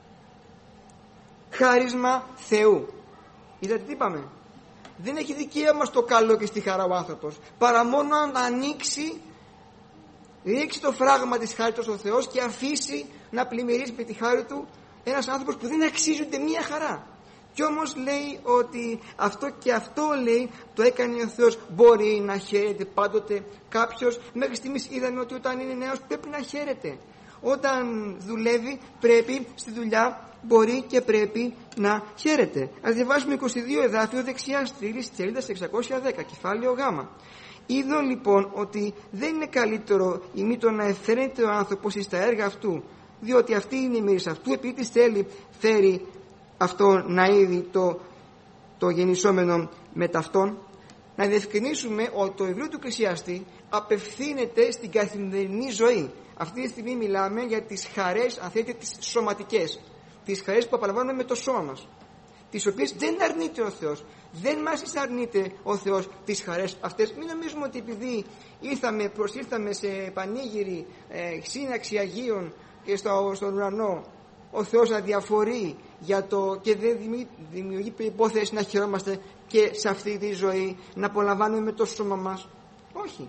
χάρισμα Θεού. Είδατε τι είπαμε? Δεν έχει δικαίωμα στο καλό και στη χαρά ο άνθρωπος, παρά μόνο αν ανοίξει, ρίξει το φράγμα της χάριτος ο Θεός και αφήσει να πλημμυρίσει με τη χάρη του ένας άνθρωπος που δεν αξίζει ούτε μία χαρά. Κι όμως λέει ότι αυτό και αυτό, λέει, το έκανε ο Θεός. Μπορεί να χαίρεται πάντοτε κάποιος? Μέχρι στιγμής είδαμε ότι όταν είναι νέος πρέπει να χαίρεται. Όταν δουλεύει πρέπει στη δουλειά, μπορεί και πρέπει να χαίρεται. Ας διαβάσουμε είκοσι δύο εδάφιο δεξιά στήλη της σελίδας εξακόσια δέκα, κεφάλαιο Γ. Είδω λοιπόν ότι δεν είναι καλύτερο ημί το να εφαίνεται ο άνθρωπος εις τα έργα αυτού, διότι αυτή είναι η μοίρης αυτού, επειδή της θέλει φέρει αυτό να είδει το, το γεννησόμενο με ταυτόν. Να διευκρινίσουμε ότι το βιβλίο του Εκκλησιαστή απευθύνεται στην καθημερινή ζωή. Αυτή τη στιγμή μιλάμε για τις χαρές, αν θέλετε, τις σωματικές, τις χαρές που απολαμβάνουμε με το σώμα μας. τις οποίες δεν αρνείται ο Θεός. Δεν μας αρνείται ο Θεός τις χαρές αυτές. Μην νομίζουμε ότι επειδή ήρθαμε, προσήλθαμε σε πανήγυρη ε, σύναξη Αγίων και στο, στον ουρανό, ο Θεός αδιαφορεί για το, και δεν δημιουργεί προϋπόθεση να χαιρόμαστε και σε αυτή τη ζωή, να απολαμβάνουμε με το σώμα μας. Όχι.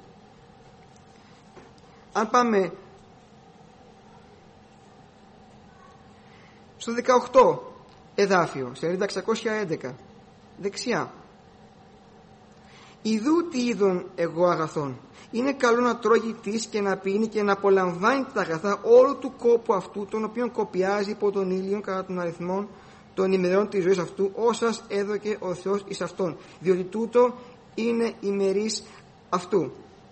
Αν πάμε στο δεκαοκτώ εδάφιο, σελίδα εξακόσια έντεκα, δεξιά. Ιδού τι είδον εγώ αγαθών. Είναι καλό να τρώγει της και να πίνει και να απολαμβάνει τα αγαθά όλου του κόπου αυτού, τον οποίον κοπιάζει υπό τον ήλιο κατά τον αριθμό των ημερών της ζωής αυτού, όσας έδωκε ο Θεός εις αυτόν, διότι τούτο είναι ημερής αυτού.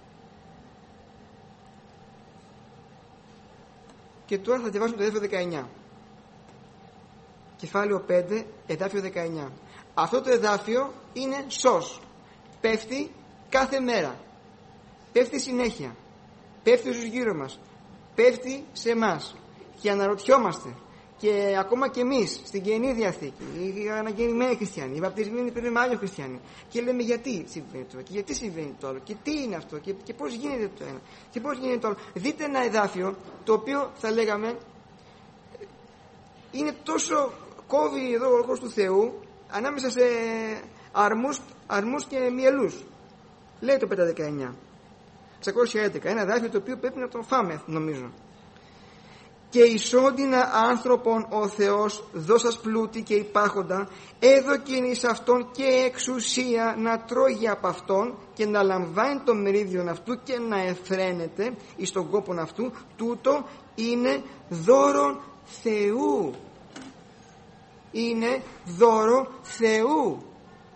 Και τώρα θα διαβάσουμε το εδάφιο δεκαεννιά. Κεφάλαιο πέντε, εδάφιο δεκαεννιά. Αυτό το εδάφιο είναι σως. Πέφτει κάθε μέρα. Πέφτει συνέχεια. Πέφτει στους γύρω μας. Πέφτει σε εμάς. Και αναρωτιόμαστε. Και ακόμα και εμείς στην Καινή Διαθήκη, οι αναγεννημένοι χριστιανοί, οι βαπτισμένοι πριν άλλοι χριστιανοί, και λέμε γιατί συμβαίνει το, και γιατί συμβαίνει το άλλο, και τι είναι αυτό, και, και πώς γίνεται το ένα, και πώς γίνεται το άλλο. Δείτε ένα εδάφιο το οποίο θα λέγαμε είναι τόσο, κόβει εδώ ο λόγος του Θεού ανάμεσα σε αρμούς, αρμούς και μυελούς. Λέει το πέντε δεκαεννιά, εξακόσια έντεκα, ένα εδάφιο το οποίο πρέπει να το φάμε, νομίζω. Και ισόντινα άνθρωπον ο Θεός δώσας πλούτη και υπάρχοντα, έδωκεν εις αυτόν και εξουσία να τρώγει από αυτόν και να λαμβάνει το μερίδιον αυτού και να εφραίνεται εις τον κόπον αυτού. Τούτο είναι δώρο Θεού. Είναι δώρο Θεού.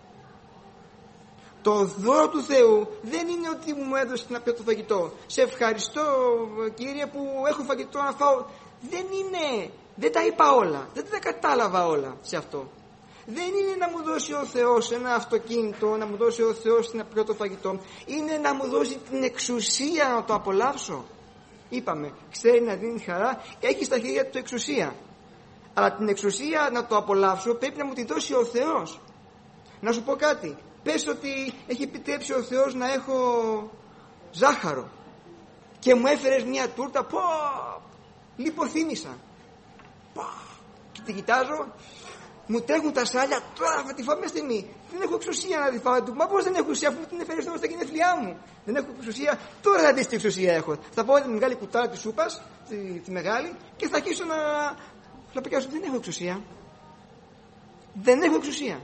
Το δώρο του Θεού δεν είναι ότι μου έδωσε να πιω το φαγητό. Σε ευχαριστώ, Κύριε, που έχω φαγητό να φάω. Δεν είναι, δεν τα είπα όλα, δεν τα κατάλαβα όλα σε αυτό. Δεν είναι να μου δώσει ο Θεός ένα αυτοκίνητο, να μου δώσει ο Θεός να πιω το φαγητό. Είναι να μου δώσει την εξουσία να το απολαύσω. Είπαμε, ξέρει να δίνει χαρά, έχει στα χέρια του εξουσία. Αλλά την εξουσία να το απολαύσω πρέπει να μου τη δώσει ο Θεός. Να σου πω κάτι. Πες ότι έχει επιτρέψει ο Θεός να έχω ζάχαρο και μου έφερες μια τούρτα, πω, λιποθύμησα. Πω, και τη κοιτάζω, μου τρέχουν τα σάλια, τώρα θα τη φάω μια στιγμή. Δεν έχω εξουσία να τη φάω. Μα πώς δεν έχω εξουσία, αφού την έφερες τώρα στα γενέθλιά μου. Δεν έχω εξουσία, τώρα θα δεις τι εξουσία έχω. Θα πάω τη μεγάλη κουτάλα της σούπας, τη, τη μεγάλη, και θα αρχίσω να φλαπικιάσω. Δεν έχω εξουσία. Δεν έχω εξουσία.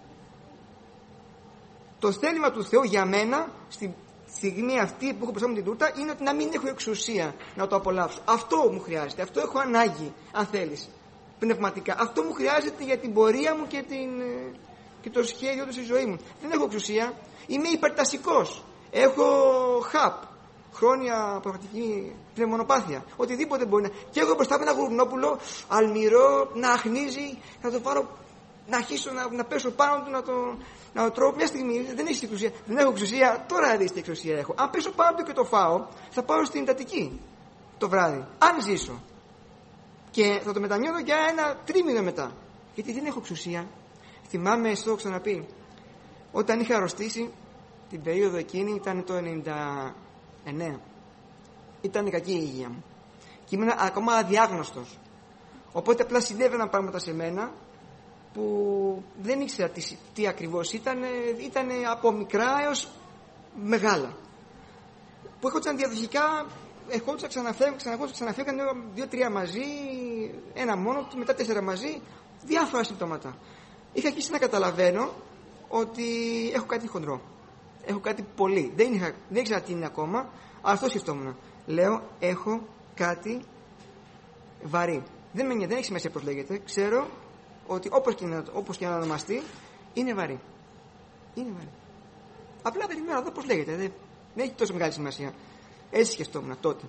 Το θέλημα του Θεού για μένα στη στιγμή αυτή που έχω μπροστά μου την τούρτα είναι ότι να μην έχω εξουσία να το απολαύσω. Αυτό μου χρειάζεται, αυτό έχω ανάγκη, αν θέλεις, πνευματικά. Αυτό μου χρειάζεται για την πορεία μου και, την, και το σχέδιο του στη ζωή μου. Δεν έχω εξουσία, είμαι υπερτασικός, έχω χαπ, χρόνια πραγματική πνευμονοπάθεια, οτιδήποτε μπορεί να. Και έχω μπροστά μου ένα γουρνόπουλο αλμυρό να αχνίζει, να το πάρω, να αρχίσω να, να πέσω πάνω του, να το, να το τρώω. Μια στιγμή δεν έχει εξουσία. Δεν έχω εξουσία, τώρα να δεις τι εξουσία έχω. Αν πέσω πάνω του και το φάω, θα πάω στην εντατική το βράδυ. Αν ζήσω. Και θα το μετανιώνω για ένα τρίμηνο μετά. Γιατί δεν έχω εξουσία. Θυμάμαι, στο έχω ξαναπεί, όταν είχα αρρωστήσει την περίοδο εκείνη, ήταν το ενενήντα εννέα. Ήταν η κακή η υγεία μου. Και ήμουν ακόμα αδιάγνωστος. Οπότε απλά συνέβαιναν πράγματα σε μένα που δεν ήξερα τι, τι ακριβώς ήταν, ήταν από μικρά έως μεγάλα. Που έρχονταν διαδοχικά, ερχόντουσαν ξαναφεύγαν, ξαναφεύγαν δύο-τρία μαζί, ένα μόνο, μετά τέσσερα μαζί, διάφορα συμπτώματα. Είχα αρχίσει να καταλαβαίνω ότι έχω κάτι χοντρό. Έχω κάτι πολύ. Δεν, είχα, δεν ήξερα τι είναι ακόμα, αλλά αυτό σκεφτόμουν. Λέω, έχω κάτι βαρύ. Δεν, με, δεν έχει σημασία πώς λέγεται. Ξέρω ότι όπως και, να, όπως και να ονομαστεί, είναι βαρύ. Είναι βαρύ. Απλά περιμένω να δω πώς λέγεται. Δεν, δεν έχει τόσο μεγάλη σημασία. Έτσι σκεφτόμουν τότε.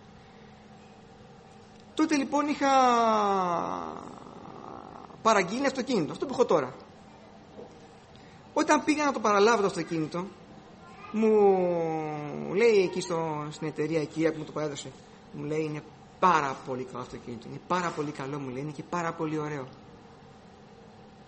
Τότε λοιπόν είχα παραγγείλει αυτοκίνητο, αυτό που έχω τώρα. Όταν πήγα να το παραλάβω το αυτοκίνητο, μου λέει εκεί στο, στην εταιρεία εκεί που μου το παρέδωσε, μου λέει, είναι πάρα πολύ καλό αυτοκίνητο, είναι πάρα πολύ καλό, μου λέει, είναι και πάρα πολύ ωραίο.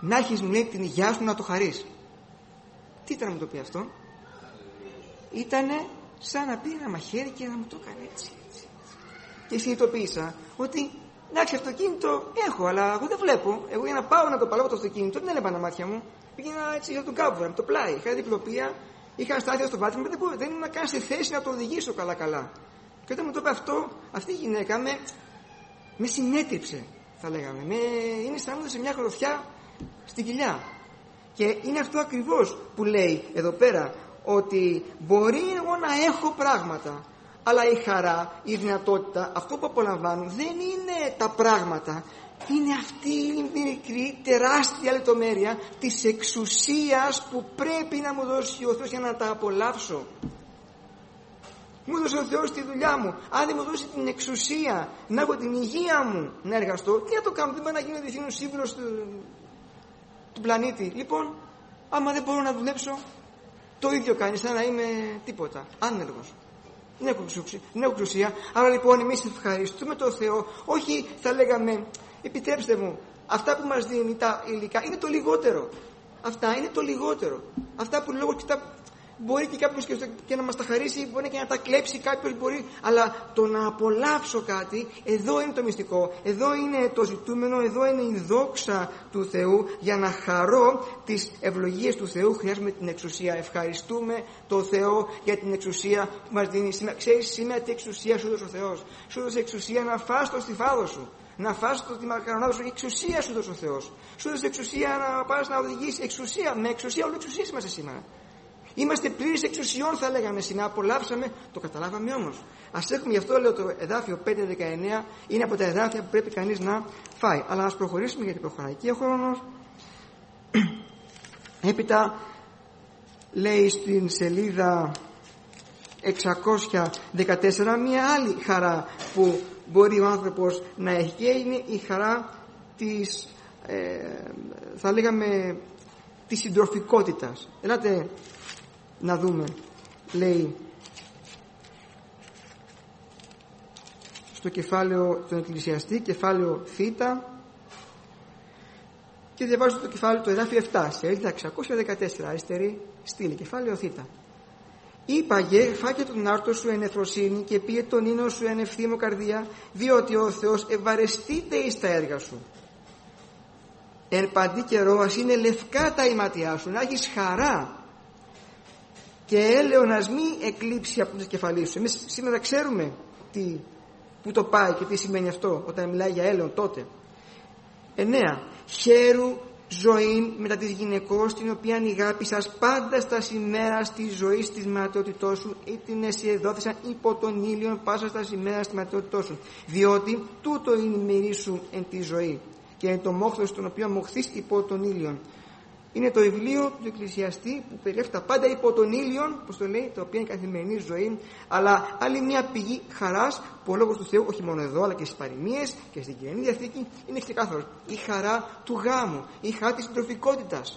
να έχεις, μου λέει, την υγειά σου να το χαρείς. Τι ήταν να μου το πει αυτό? Ήτανε σαν να πει ένα μαχαίρι και να μου το έκανε έτσι, έτσι. Και συνειδητοποίησα ότι εντάξει, αυτοκίνητο έχω, αλλά εγώ δεν βλέπω. Εγώ για να πάω να το παλάβω το αυτοκίνητο δεν έλεπα τα μάτια μου. Πήγαινα έτσι για τον κάβουρα, με το πλάι. Είχα διπλοπία, είχα στάδια στο βάθρο, δεν, δεν ήμουν καν σε θέση να το οδηγήσω καλά-καλά. Και όταν μου το είπε αυτό, αυτή η γυναίκα με, με συνέτριψε, θα λέγαμε. Με, είναι σαν να μου έδωσε μια γροθιά στην κοιλιά. Και είναι αυτό ακριβώς που λέει εδώ πέρα, ότι μπορεί εγώ να έχω πράγματα, αλλά η χαρά, η δυνατότητα, αυτό που απολαμβάνουν δεν είναι τα πράγματα, είναι αυτή η μικρή τεράστια λεπτομέρεια της εξουσίας που πρέπει να μου δώσει ο Θεός για να τα απολαύσω. Μου δώσει ο Θεός τη δουλειά μου. Αν δεν μου δώσει την εξουσία να έχω την υγεία μου να εργαστώ, τι να το κάνω? Δεν μπορεί να γίνω διεθνής σύμβουλος του, του πλανήτη. Λοιπόν, άμα δεν μπορώ να δουλέψω, το ίδιο κάνει, σαν να είμαι τίποτα, άνεργος. Δεν έχω εξουσία, δεν έχω εξουσία. Άρα λοιπόν εμείς ευχαριστούμε τον Θεό. Όχι, θα λέγαμε, επιτρέψτε μου, αυτά που μας δίνει τα υλικά είναι το λιγότερο. Αυτά είναι το λιγότερο. Αυτά που λόγω κοιτά, μπορεί και κάποιος και, και να μας τα χαρίσει, μπορεί και να τα κλέψει κάποιος, μπορεί, αλλά το να απολαύσω κάτι, εδώ είναι το μυστικό, εδώ είναι το ζητούμενο, εδώ είναι η δόξα του Θεού. Για να χαρώ τις ευλογίες του Θεού χρειάζομαι την εξουσία. Ευχαριστούμε τον Θεό για την εξουσία που μας δίνει. Ξέρεις σήμερα τι εξουσία σου έδωσε ο Θεός? Σου έδωσε εξουσία να φας το στιφάδο σου, να φας το τη μακαρονάδα σου. Εξουσία σου έδωσε ο Θεός. Σου έδωσε εξουσία να πας να οδηγήσεις. Εξουσία, με εξουσία, όλη εξουσία είμαστε σήμερα. Είμαστε πλήρης εξουσιών, θα λέγαμε σήμερα. Απολαύσαμε, το καταλάβαμε όμως. Ας έχουμε, γι' αυτό λέω το εδάφιο πέντε δεκαεννέα είναι από τα εδάφια που πρέπει κανείς να φάει. Αλλά ας προχωρήσουμε, γιατί προχωράει και ο χρόνος. Έπειτα λέει στην σελίδα εξακόσια δεκατέσσερα μια άλλη χαρά που μπορεί ο άνθρωπος να έχει, και είναι η χαρά της, ε, θα λέγαμε, της συντροφικότητας. Ελάτε να δούμε, λέει στο κεφάλαιο των Εκκλησιαστή, κεφάλαιο Θ, και διαβάζω το κεφάλαιο, το εδάφιο επτά, σελίδα εξακόσια δεκατέσσερα, αριστερή στήλη, κεφάλαιο Θ. Είπαγε, φάκε τον άρτο σου εν εφροσύνη και πήγε τον ίνο σου εν ευθύμο καρδία, διότι ο Θεός ευαρεστείται εις τα έργα σου. Εν παντή καιρό ας είναι λευκά τα ηματιά σου, να έχεις χαρά, και έλεονας μη εκλείψει από την κεφαλή σου. Εμείς σήμερα ξέρουμε τι, που το πάει και τι σημαίνει αυτό όταν μιλάει για έλεον τότε. Εννέα. Χαίρου ζωή μετά της γυναικός, την οποία αγάπησας πάντα στα σημαία της ζωής της ματαιότητός σου, ή την εσύ εδόθησαν υπό τον ήλιον πάσα στα σημαία της ματαιότητός σου, διότι τούτο είναι η μοίρη σου εν τη ζωή και εν το μόχθος τον οποίο μοχθείς υπό τον ήλιον. Είναι το βιβλίο του Εκκλησιαστή που περιγράφει τα πάντα υπό τον ήλιον, όπως το λέει, τα οποία είναι καθημερινή ζωή, αλλά άλλη μια πηγή χαράς που ο Λόγος του Θεού, όχι μόνο εδώ, αλλά και στις παροιμίες και στην Καινή Διαθήκη, είναι ξεκάθαρο. Η χαρά του γάμου, η χαρά της συντροφικότητας.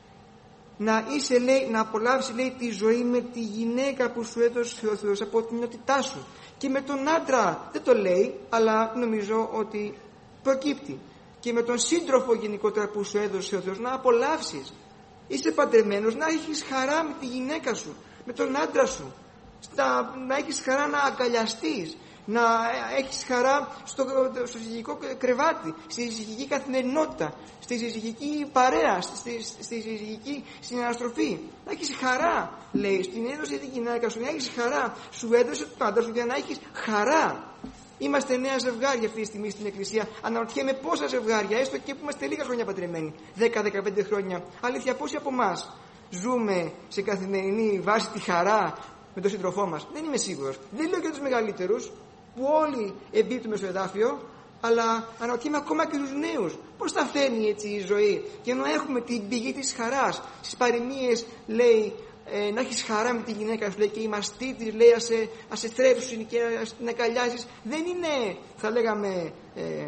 Να είσαι, λέει, να απολαύσεις, λέει, τη ζωή με τη γυναίκα που σου έδωσε ο Θεός από την νιότητά σου. Και με τον άντρα, δεν το λέει, αλλά νομίζω ότι προκύπτει. Και με τον σύντροφο γενικότερα που σου έδωσε ο Θεός, να απολαύσεις. Είσαι παντρεμένος, να έχεις χαρά με τη γυναίκα σου, με τον άντρα σου, στα, να έχεις χαρά να αγκαλιαστείς, να έχεις χαρά στο, στο συζυγικό κρεβάτι, στη συζυγική καθημερινότητα, στη συζυγική παρέα, στη, στη συζυγική συναναστροφή. Να έχεις χαρά, λέει, στην έδωσε τη γυναίκα σου, να έχεις χαρά. Σου έδωσε τον άντρα σου για να έχεις χαρά. Είμαστε νέα ζευγάρια αυτή τη στιγμή στην Εκκλησία. Αναρωτιέμαι πόσα ζευγάρια, έστω και που είμαστε λίγα χρόνια παντρεμένοι, δέκα με δεκαπέντε χρόνια. Αλήθεια, πόσοι από εμάς ζούμε σε καθημερινή βάση τη χαρά με τον σύντροφό μας? Δεν είμαι σίγουρος. Δεν λέω για τους μεγαλύτερους, που όλοι εμπίπτουμε στο εδάφιο, αλλά αναρωτιέμαι ακόμα και τους νέους. Πώς θα φέρνει έτσι η ζωή, και ενώ έχουμε την πηγή της χαράς, στις παροιμίες λέει. Ε, να έχεις χαρά με τη γυναίκα σου, λέει, και η μαστή της, λέει, ας σε, ας σε θρέψουν και ας την αγκαλιάσεις. Δεν είναι, θα λέγαμε, ε, ε,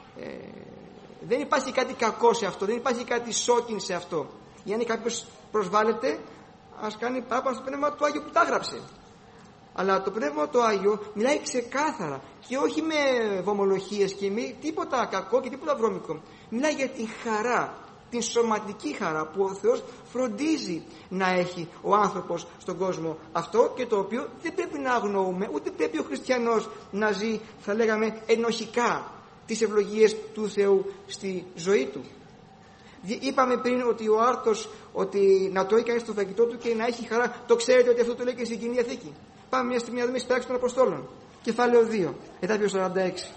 δεν υπάρχει κάτι κακό σε αυτό, δεν υπάρχει κάτι σόκιν σε αυτό. Για αν κάποιος προσβάλλεται, ας κάνει πάπα στο Πνεύμα του Άγιο που τα έγραψε. Αλλά το Πνεύμα του Άγιο μιλάει ξεκάθαρα και όχι με βομολογίες και με τίποτα κακό και τίποτα βρώμικο. Μιλάει για την χαρά. την σωματική χαρά που ο Θεός φροντίζει να έχει ο άνθρωπος στον κόσμο αυτό, και το οποίο δεν πρέπει να αγνοούμε, ούτε πρέπει ο χριστιανός να ζει, θα λέγαμε, ενοχικά τις ευλογίες του Θεού στη ζωή του. Είπαμε πριν ότι ο άρτος, ότι να τρώει κανείς το φαγητό του και να έχει χαρά, το ξέρετε ότι αυτό το λέει και στην Καινή Διαθήκη. Πάμε μια στιγμή να δούμε στις πράξεις των Αποστόλων, κεφάλαιο δύο, εδάφιο σαράντα έξι.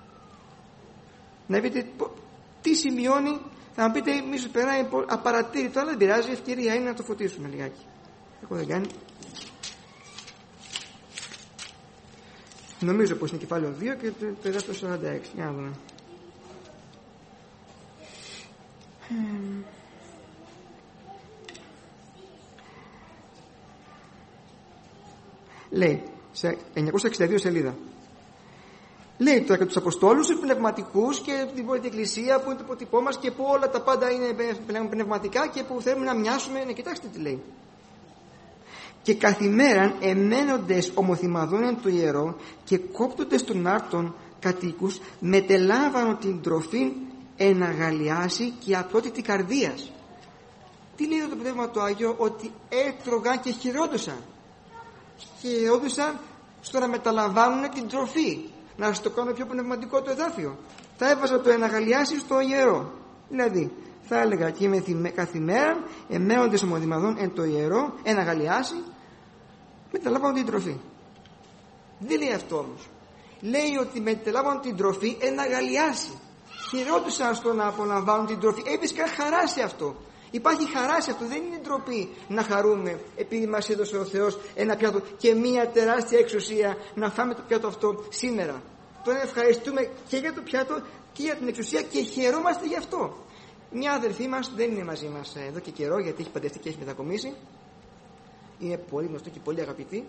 Να δείτε τι σημειώνει. Θα μου πείτε, μίσος περνάει απαρατήρητο, αλλά δεν πειράζει, η ευκαιρία είναι να το φωτίσουμε λιγάκι. Εγώ δεν κάνει. Νομίζω πως είναι κεφάλαιο δύο και το, το εδάφιο σαράντα έξι. Για να δούμε. Λέει, σε εννιακόσια εξήντα δύο σελίδα. Λέει τώρα και τους Αποστόλους, τους πνευματικούς και την Πρώτη Εκκλησία που είναι το πρότυπό μας και που όλα τα πάντα είναι πνευματικά και που θέλουμε να μοιάσουμε. Ναι, κοιτάξτε τι λέει. Και καθημέραν εμένοντες ομοθυμαδών εν το ιερό και κόπτοντες των άρτων κατοίκους, μετελάβανον την τροφήν εν αγαλιάσει και απλότητη καρδίας. Τι λέει το Πνεύμα το Άγιο? Ότι έτρωγαν και χαιρόντουσαν. Χαιρόντουσαν στο να μεταλαμβάνουν την τροφή. Να σας το κάνω πιο πνευματικό το εδάφιο. Θα έβαζα το εναγαλιάσει στο ιερό. Δηλαδή θα έλεγα και με καθημέραν εμένοντες ομοδημαδών εν το ιερό, εναγαλιάσει, μεταλαμβάνουν την τροφή. Δεν λέει αυτό όμως. Λέει ότι μεταλαμβάνουν την τροφή εναγαλιάσει. Χαιρόντουσαν στο να απολαμβάνουν την τροφή. Έβρισκαν χαρά σε αυτό. Υπάρχει χαρά σε αυτό. Δεν είναι ντροπή να χαρούμε επειδή μας έδωσε ο Θεός ένα πιάτο και μία τεράστια εξουσία να φάμε το πιάτο αυτό σήμερα. Τον ευχαριστούμε και για το πιάτο και για την εξουσία και χαιρόμαστε γι' αυτό. Μια αδερφή μας δεν είναι μαζί μας εδώ και καιρό, γιατί έχει παντρευτεί και έχει μετακομίσει. Είναι πολύ γνωστή και πολύ αγαπητή.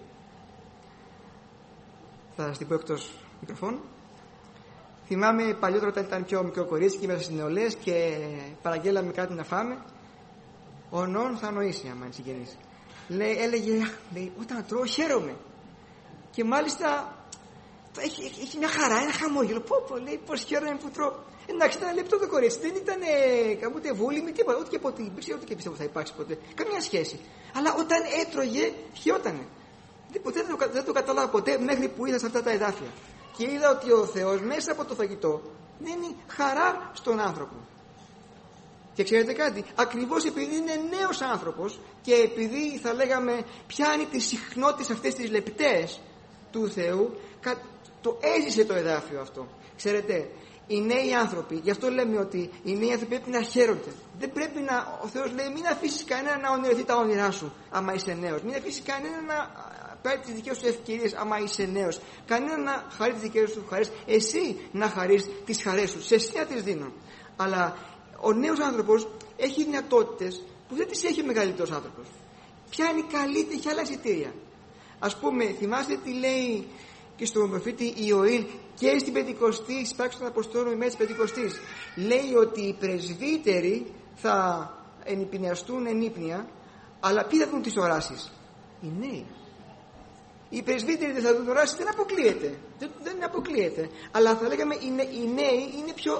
Θα σας την πω εκτός μικροφώνου. Θυμάμαι παλιότερα όταν ήταν πιο μικρό κορίτσι και μέσα στις νεολαίες και παραγγέλαμε κάτι να φάμε. Ο νόν θα νοήσει άμα είναι συγγενής. Λέει, έλεγε, λέει, όταν τρώω χαίρομαι. Και μάλιστα έχει, έχει μια χαρά, ένα χαμόγελο. Πω πω, λέει, πως χαίρομαι που τρώω. Εντάξει, ήταν λεπτό το κορίτσι, δεν ήταν ε, ούτε βούλημη, τίποτα, ούτε και ποτέ, ούτε και πιστεύω θα υπάρξει ποτέ. Καμία σχέση. Αλλά όταν έτρωγε, χιότανε. Ποτέ δεν το, δεν το κατάλαβα ποτέ μέχρι που είδα σε αυτά τα εδάφια. Και είδα ότι ο Θεός μέσα από το φαγητό δίνει χαρά στον άνθρωπο. Και ξέρετε κάτι, ακριβώς επειδή είναι νέος άνθρωπος και επειδή θα λέγαμε πιάνει τις συχνότητες αυτές τις λεπτές του Θεού, το έζησε το εδάφιο αυτό. Ξέρετε, οι νέοι άνθρωποι, γι' αυτό λέμε ότι οι νέοι άνθρωποι πρέπει να χαίρονται. Δεν πρέπει να, ο Θεός λέει, μην αφήσεις κανένα να ονειρευτεί τα όνειρά σου άμα είσαι νέος. Μην αφήσεις κανένα να πάρει τις δικές σου ευκαιρίες άμα είσαι νέος. Κανένα να χαρεί τις δικές σου χαρές. Εσύ να χαρείς τις χαρές σου. Σε εσύ να τις δίνω. Αλλά ο νέος άνθρωπος έχει δυνατότητες που δεν τις έχει ο μεγαλύτερος άνθρωπος. Πιάνει καλύτερα και άλλα εισιτήρια. Ας πούμε, θυμάστε τι λέει και στον προφήτη Ιωήλ και στην Πεντηκοστή, στις πράξεις των Αποστόλων ημέρα της Πεντηκοστής. Λέει ότι οι πρεσβύτεροι θα ενυπνιαστούν ενύπνια, αλλά ποιοι θα δουν τις οράσεις? Οι νέοι. Οι πρεσβύτεροι δεν θα δουν οράσεις, δεν αποκλείεται. Δεν, δεν αποκλείεται. Αλλά θα λέγαμε οι, νέ, οι νέοι είναι πιο,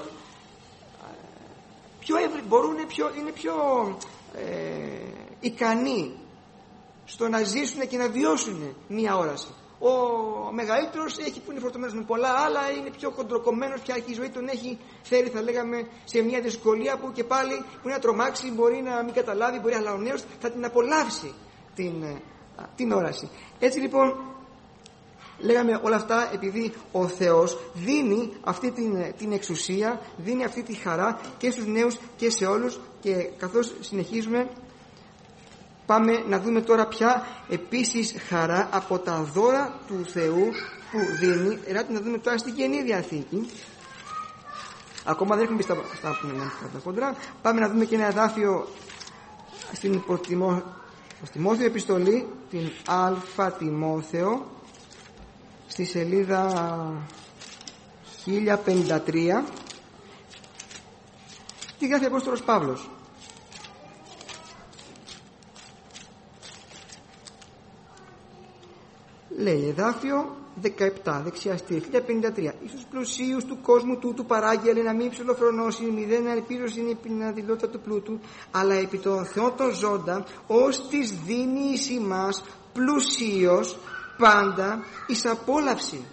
πιο ευρύ, μπορούν, πιο, είναι πιο ε, ικανοί στο να ζήσουν και να βιώσουν μία όραση. Ο μεγαλύτερος έχει που είναι φορτωμένος με πολλά άλλα, είναι πιο χοντροκομμένος πια, η ζωή τον έχει φέρει, θα λέγαμε, σε μια δυσκολία που και πάλι μπορεί να τρομάξει, μπορεί να μην καταλάβει, μπορεί, αλλά ο νέος θα την απολαύσει την, την όραση. Έτσι λοιπόν λέγαμε όλα αυτά επειδή ο Θεός δίνει αυτή την, την εξουσία, δίνει αυτή τη χαρά και στους νέους και σε όλους. Και καθώς συνεχίζουμε, πάμε να δούμε τώρα πια επίσης χαρά από τα δώρα του Θεού που δίνει. Ελάτε να δούμε τώρα στην Καινή Διαθήκη. Ακόμα δεν έχουμε μπει στα, στα, στα χοντρά. Πάμε να δούμε και ένα εδάφιο στην Τιμόθεο επιστολή, την Α Τιμόθεο, στη σελίδα χίλια πενήντα τρία. Τι γράφει ο Απόστολος Παύλος? Λέει εδάφιο δεκαεπτά, δεξιά στήλη, χίλια πενήντα τρία. Εις τους πλουσίους του κόσμου τούτου παράγγελε να μην ψηλοφρονώσει, μηδέν ελπίδος είναι η αδειλότητα του πλούτου, αλλά επί των Θεών των ζώντα, ως της δίνει εις ημάς πλουσίος πάντα εις απόλαυση.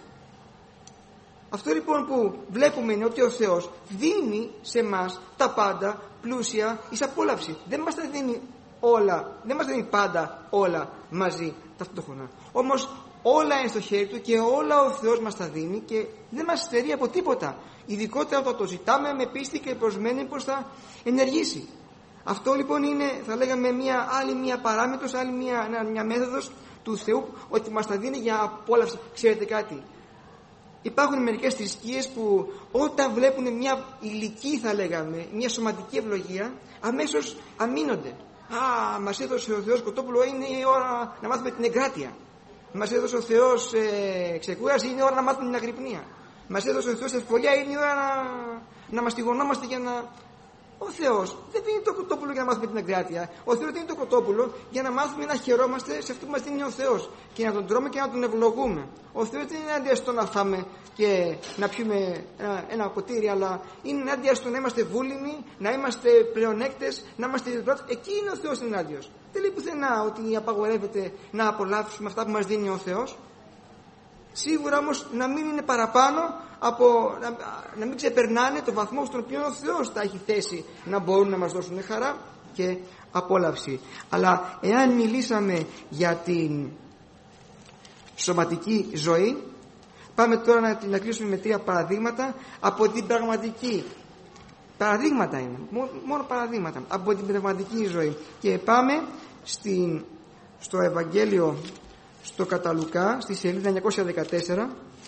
Αυτό λοιπόν που βλέπουμε είναι ότι ο Θεός δίνει σε μας τα πάντα πλούσια εις απόλαυση. Δεν μας τα δίνει όλα, δεν μας δίνει πάντα όλα μαζί ταυτόχρονα. Όμως όλα είναι στο χέρι του και όλα ο Θεός μας τα δίνει και δεν μας στερεί από τίποτα. Ειδικότερα όταν το ζητάμε με πίστη και προσμένει πως θα ενεργήσει. Αυτό λοιπόν είναι, θα λέγαμε, μια άλλη μια παράμετρος, άλλη μια, μια μέθοδος του Θεού, ότι μας τα δίνει για απόλαυση. Ξέρετε κάτι, υπάρχουν μερικές θρησκείες που όταν βλέπουν μια υλική, θα λέγαμε, μια σωματική ευλογία, αμέσως αμήνονται. Α, μας έδωσε ο Θεός κοτόπουλο, είναι η ώρα να μάθουμε την εγκράτεια. Μας έδωσε ο Θεός ε, ξεκούραση, είναι η ώρα να μάθουμε την αγρυπνία. Μας έδωσε ο Θεός ευκολία, είναι η ώρα να, να μαστιγωνόμαστε για να... Ο Θεός δεν δίνει το κοτόπουλο για να μάθουμε την εγκράτεια. Ο Θεός δίνει το κοτόπουλο για να μάθουμε να χαιρόμαστε σε αυτό που μας δίνει ο Θεός και να τον τρώμε και να τον ευλογούμε. Ο Θεός δεν είναι ενάντια στο να φάμε και να πιούμε ένα, ένα ποτήρι, αλλά είναι ενάντια στο να είμαστε βούλημοι, να είμαστε πλεονέκτες, να είμαστε ιδιωτικοί. Εκεί είναι ο Θεός ενάντιος. Δεν λέει πουθενά ότι απαγορεύεται να απολαύσουμε αυτά που μας δίνει ο Θεός. Σίγουρα όμως να μην είναι παραπάνω από, να, να μην ξεπερνάνε το βαθμό στον οποίο ο Θεός τα έχει θέσει να μπορούν να μας δώσουν χαρά και απόλαυση. Αλλά εάν μιλήσαμε για την σωματική ζωή, πάμε τώρα να την κλείσουμε με τρία παραδείγματα από την πραγματική. Παραδείγματα είναι, μόνο, μόνο παραδείγματα από την πραγματική ζωή. Και πάμε στην, στο Ευαγγέλιο στο κατά Λουκά, στη σελίδα εννιακόσια δεκατέσσερα.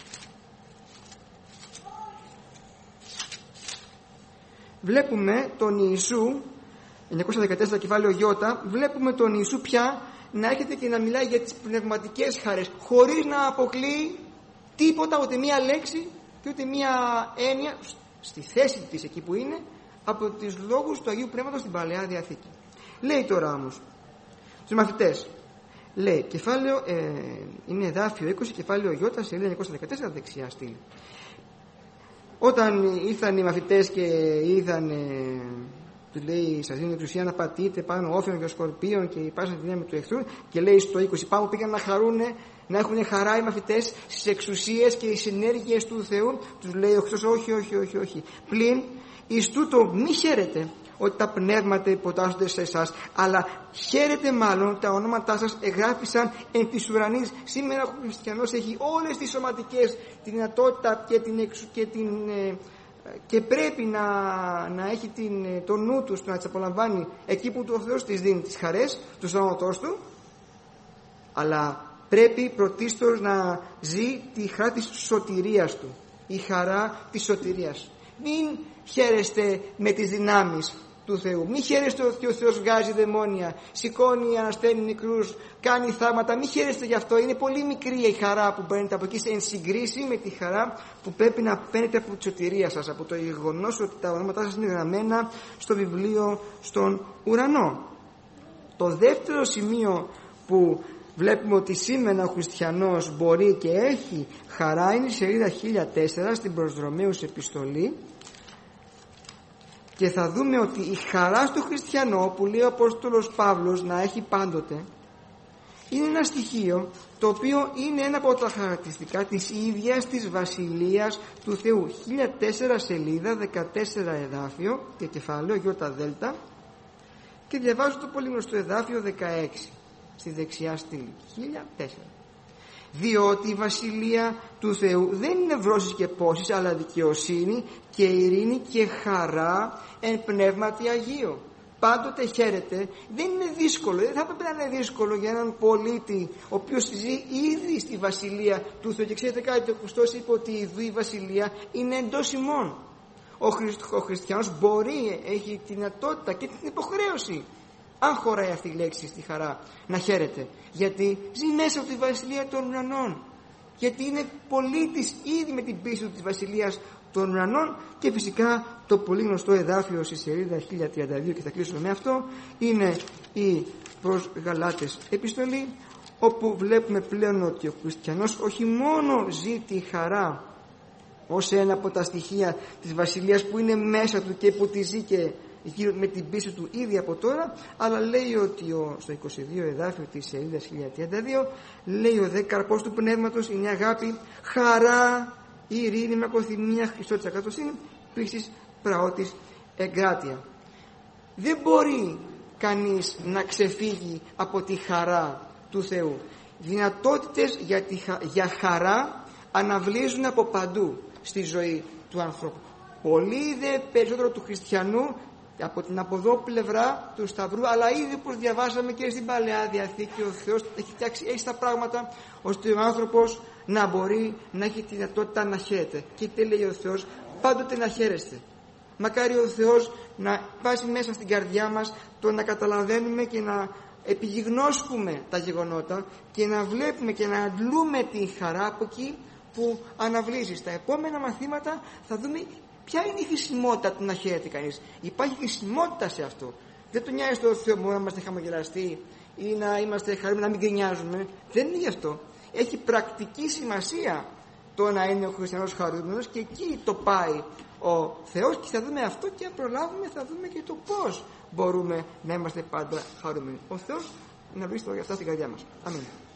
Βλέπουμε τον Ιησού, εννιακόσια δεκατέσσερα κεφάλαιο Ι, βλέπουμε τον Ιησού πια να έρχεται και να μιλάει για τις πνευματικές χαρές, χωρίς να αποκλείει τίποτα, ούτε μία λέξη και ούτε μία έννοια στη θέση της εκεί που είναι, από τις λόγους του Αγίου Πνεύματος στην Παλαιά Διαθήκη. Λέει τώρα όμως στους μαθητές, λέει, κεφάλαιο, ε, είναι εδάφιο είκοσι, κεφάλαιο Ι, σελίδα εννιακόσια δεκατέσσερα, δεξιά στήλη. Όταν ήρθαν οι μαθητές και είδαν, ε, του λέει, σας δίνει εξουσία να πατείτε πάνω όφιων και σκορπίων και υπάρξαν τη δύναμη του εχθρού, και λέει στο είκοσι, πάμε πήγαν να χαρούνε, να έχουν χαρά οι μαθητές στις εξουσίες και οι συνέργειες του Θεού. Τους λέει ο Χριστός, όχι, όχι, όχι, όχι. Πλην εις τούτο μη χαίρετε ότι τα πνεύματα υποτάσσονται σε εσάς, αλλά χαίρετε μάλλον τα ονόματά σας εγγράφησαν εν της ουρανής. Σήμερα ο χριστιανός έχει όλες τις σωματικές, τη δυνατότητα και, την εξου, και, την, ε, και πρέπει να, να έχει την, το νου του να τις απολαμβάνει εκεί που ο Θεός τις δίνει τις χαρές του σώματός του, αλλά πρέπει πρωτίστως να ζει τη χαρά της σωτηρίας του, η χαρά της σωτηρίας. Μην χαίρεστε με τις δυνάμεις του Θεού, μην χαίρεστε ότι ο Θεός βγάζει δαιμόνια, σηκώνει, ανασταίνει νεκρούς, κάνει θάματα. Μην χαίρεστε γι' αυτό. Είναι πολύ μικρή η χαρά που παίρνετε από εκεί εν συγκρίση με τη χαρά που πρέπει να παίρνετε από τη σωτηρία σας, από το γεγονός ότι τα ονόματά σας είναι γραμμένα στο βιβλίο στον ουρανό. Το δεύτερο σημείο που βλέπουμε ότι σήμερα ο χριστιανός μπορεί και έχει χαρά είναι η σελίδα χίλια τέσσερα στην προς Ρωμαίους επιστολή, και θα δούμε ότι η χαρά στο χριστιανό που λέει ο Απόστολος Παύλος να έχει πάντοτε είναι ένα στοιχείο το οποίο είναι ένα από τα χαρακτηριστικά της ίδιας της Βασιλείας του Θεού. Χίλια τέσσερα σελίδα, δεκατέσσερα εδάφιο και κεφάλαιο Ι Δέλτα, και διαβάζω το πολύ γνωστό εδάφιο δεκαέξι στη δεξιά στήλη. Χίλια τέσσερα. Διότι η Βασιλεία του Θεού δεν είναι βρώσεις και πόσεις, αλλά δικαιοσύνη και ειρήνη και χαρά εν πνεύματι Αγίο. Πάντοτε χαίρεται. Δεν είναι δύσκολο, δεν θα έπρεπε να είναι δύσκολο για έναν πολίτη ο οποίος ζει ήδη στη Βασιλεία του Θεού. Και ξέρετε κάτι, ο Χριστός είπε ότι η Βασιλεία είναι εντός ημών. Ο, Χριστ, ο χριστιανός μπορεί, έχει τη δυνατότητα και την υποχρέωση, αν χωράει αυτή η λέξη στη χαρά, να χαίρεται, γιατί ζει μέσα από τη Βασιλεία των ουρανών, γιατί είναι πολίτης ήδη με την πίστη του της Βασιλείας των ουρανών. Και φυσικά το πολύ γνωστό εδάφιο στη σελίδα χίλια τριάντα δύο, και θα κλείσουμε με αυτό, είναι η προς Γαλάτες επιστολή, όπου βλέπουμε πλέον ότι ο χριστιανός όχι μόνο ζει τη χαρά ως ένα από τα στοιχεία της Βασιλείας που είναι μέσα του και που τη ζει και γύρω με την πίστη του ήδη από τώρα, αλλά λέει ότι ο, στο είκοσι δύο εδάφιο της σελίδας χίλια τριάντα δύο λέει ο δε καρπός του πνεύματος είναι αγάπη, χαρά, ειρήνη, μακροθυμία, Χριστότητα, αγαθοσύνη, πίστης, πραότης, εγκράτεια. Δεν μπορεί κανείς να ξεφύγει από τη χαρά του Θεού. Δυνατότητες για, τη, για χαρά αναβλύζουν από παντού στη ζωή του ανθρώπου. Πολύ δε περισσότερο του χριστιανού από την από εδώ πλευρά του Σταυρού, αλλά ήδη όπως διαβάσαμε και στην Παλαιά Διαθήκη, ο Θεός έχει φτιάξει έτσι τα πράγματα ώστε ο άνθρωπος να μπορεί να έχει τη δυνατότητα να χαίρεται. Και τι λέει ο Θεός? Πάντοτε να χαίρεστε. Μακάρι ο Θεός να βάζει μέσα στην καρδιά μας το να καταλαβαίνουμε και να επιγνώσκουμε τα γεγονότα και να βλέπουμε και να αντλούμε τη χαρά από εκεί που αναβλύζει. Στα επόμενα μαθήματα θα δούμε ποια είναι η χρησιμότητα του να χαίρεται κανείς. Υπάρχει χρησιμότητα σε αυτό. Δεν του νοιάζει στο Θεό μόνο να είμαστε χαμογελαστοί ή να είμαστε χαρούμενοι, να μην γκρινιάζουμε. Δεν είναι γι' αυτό. Έχει πρακτική σημασία το να είναι ο χριστιανός χαρούμενος και εκεί το πάει ο Θεός και θα δούμε αυτό και αν προλάβουμε θα δούμε και το πώς μπορούμε να είμαστε πάντα χαρούμενοι. Ο Θεός να βρει το για αυτά στην καρδιά μας. Αμήν.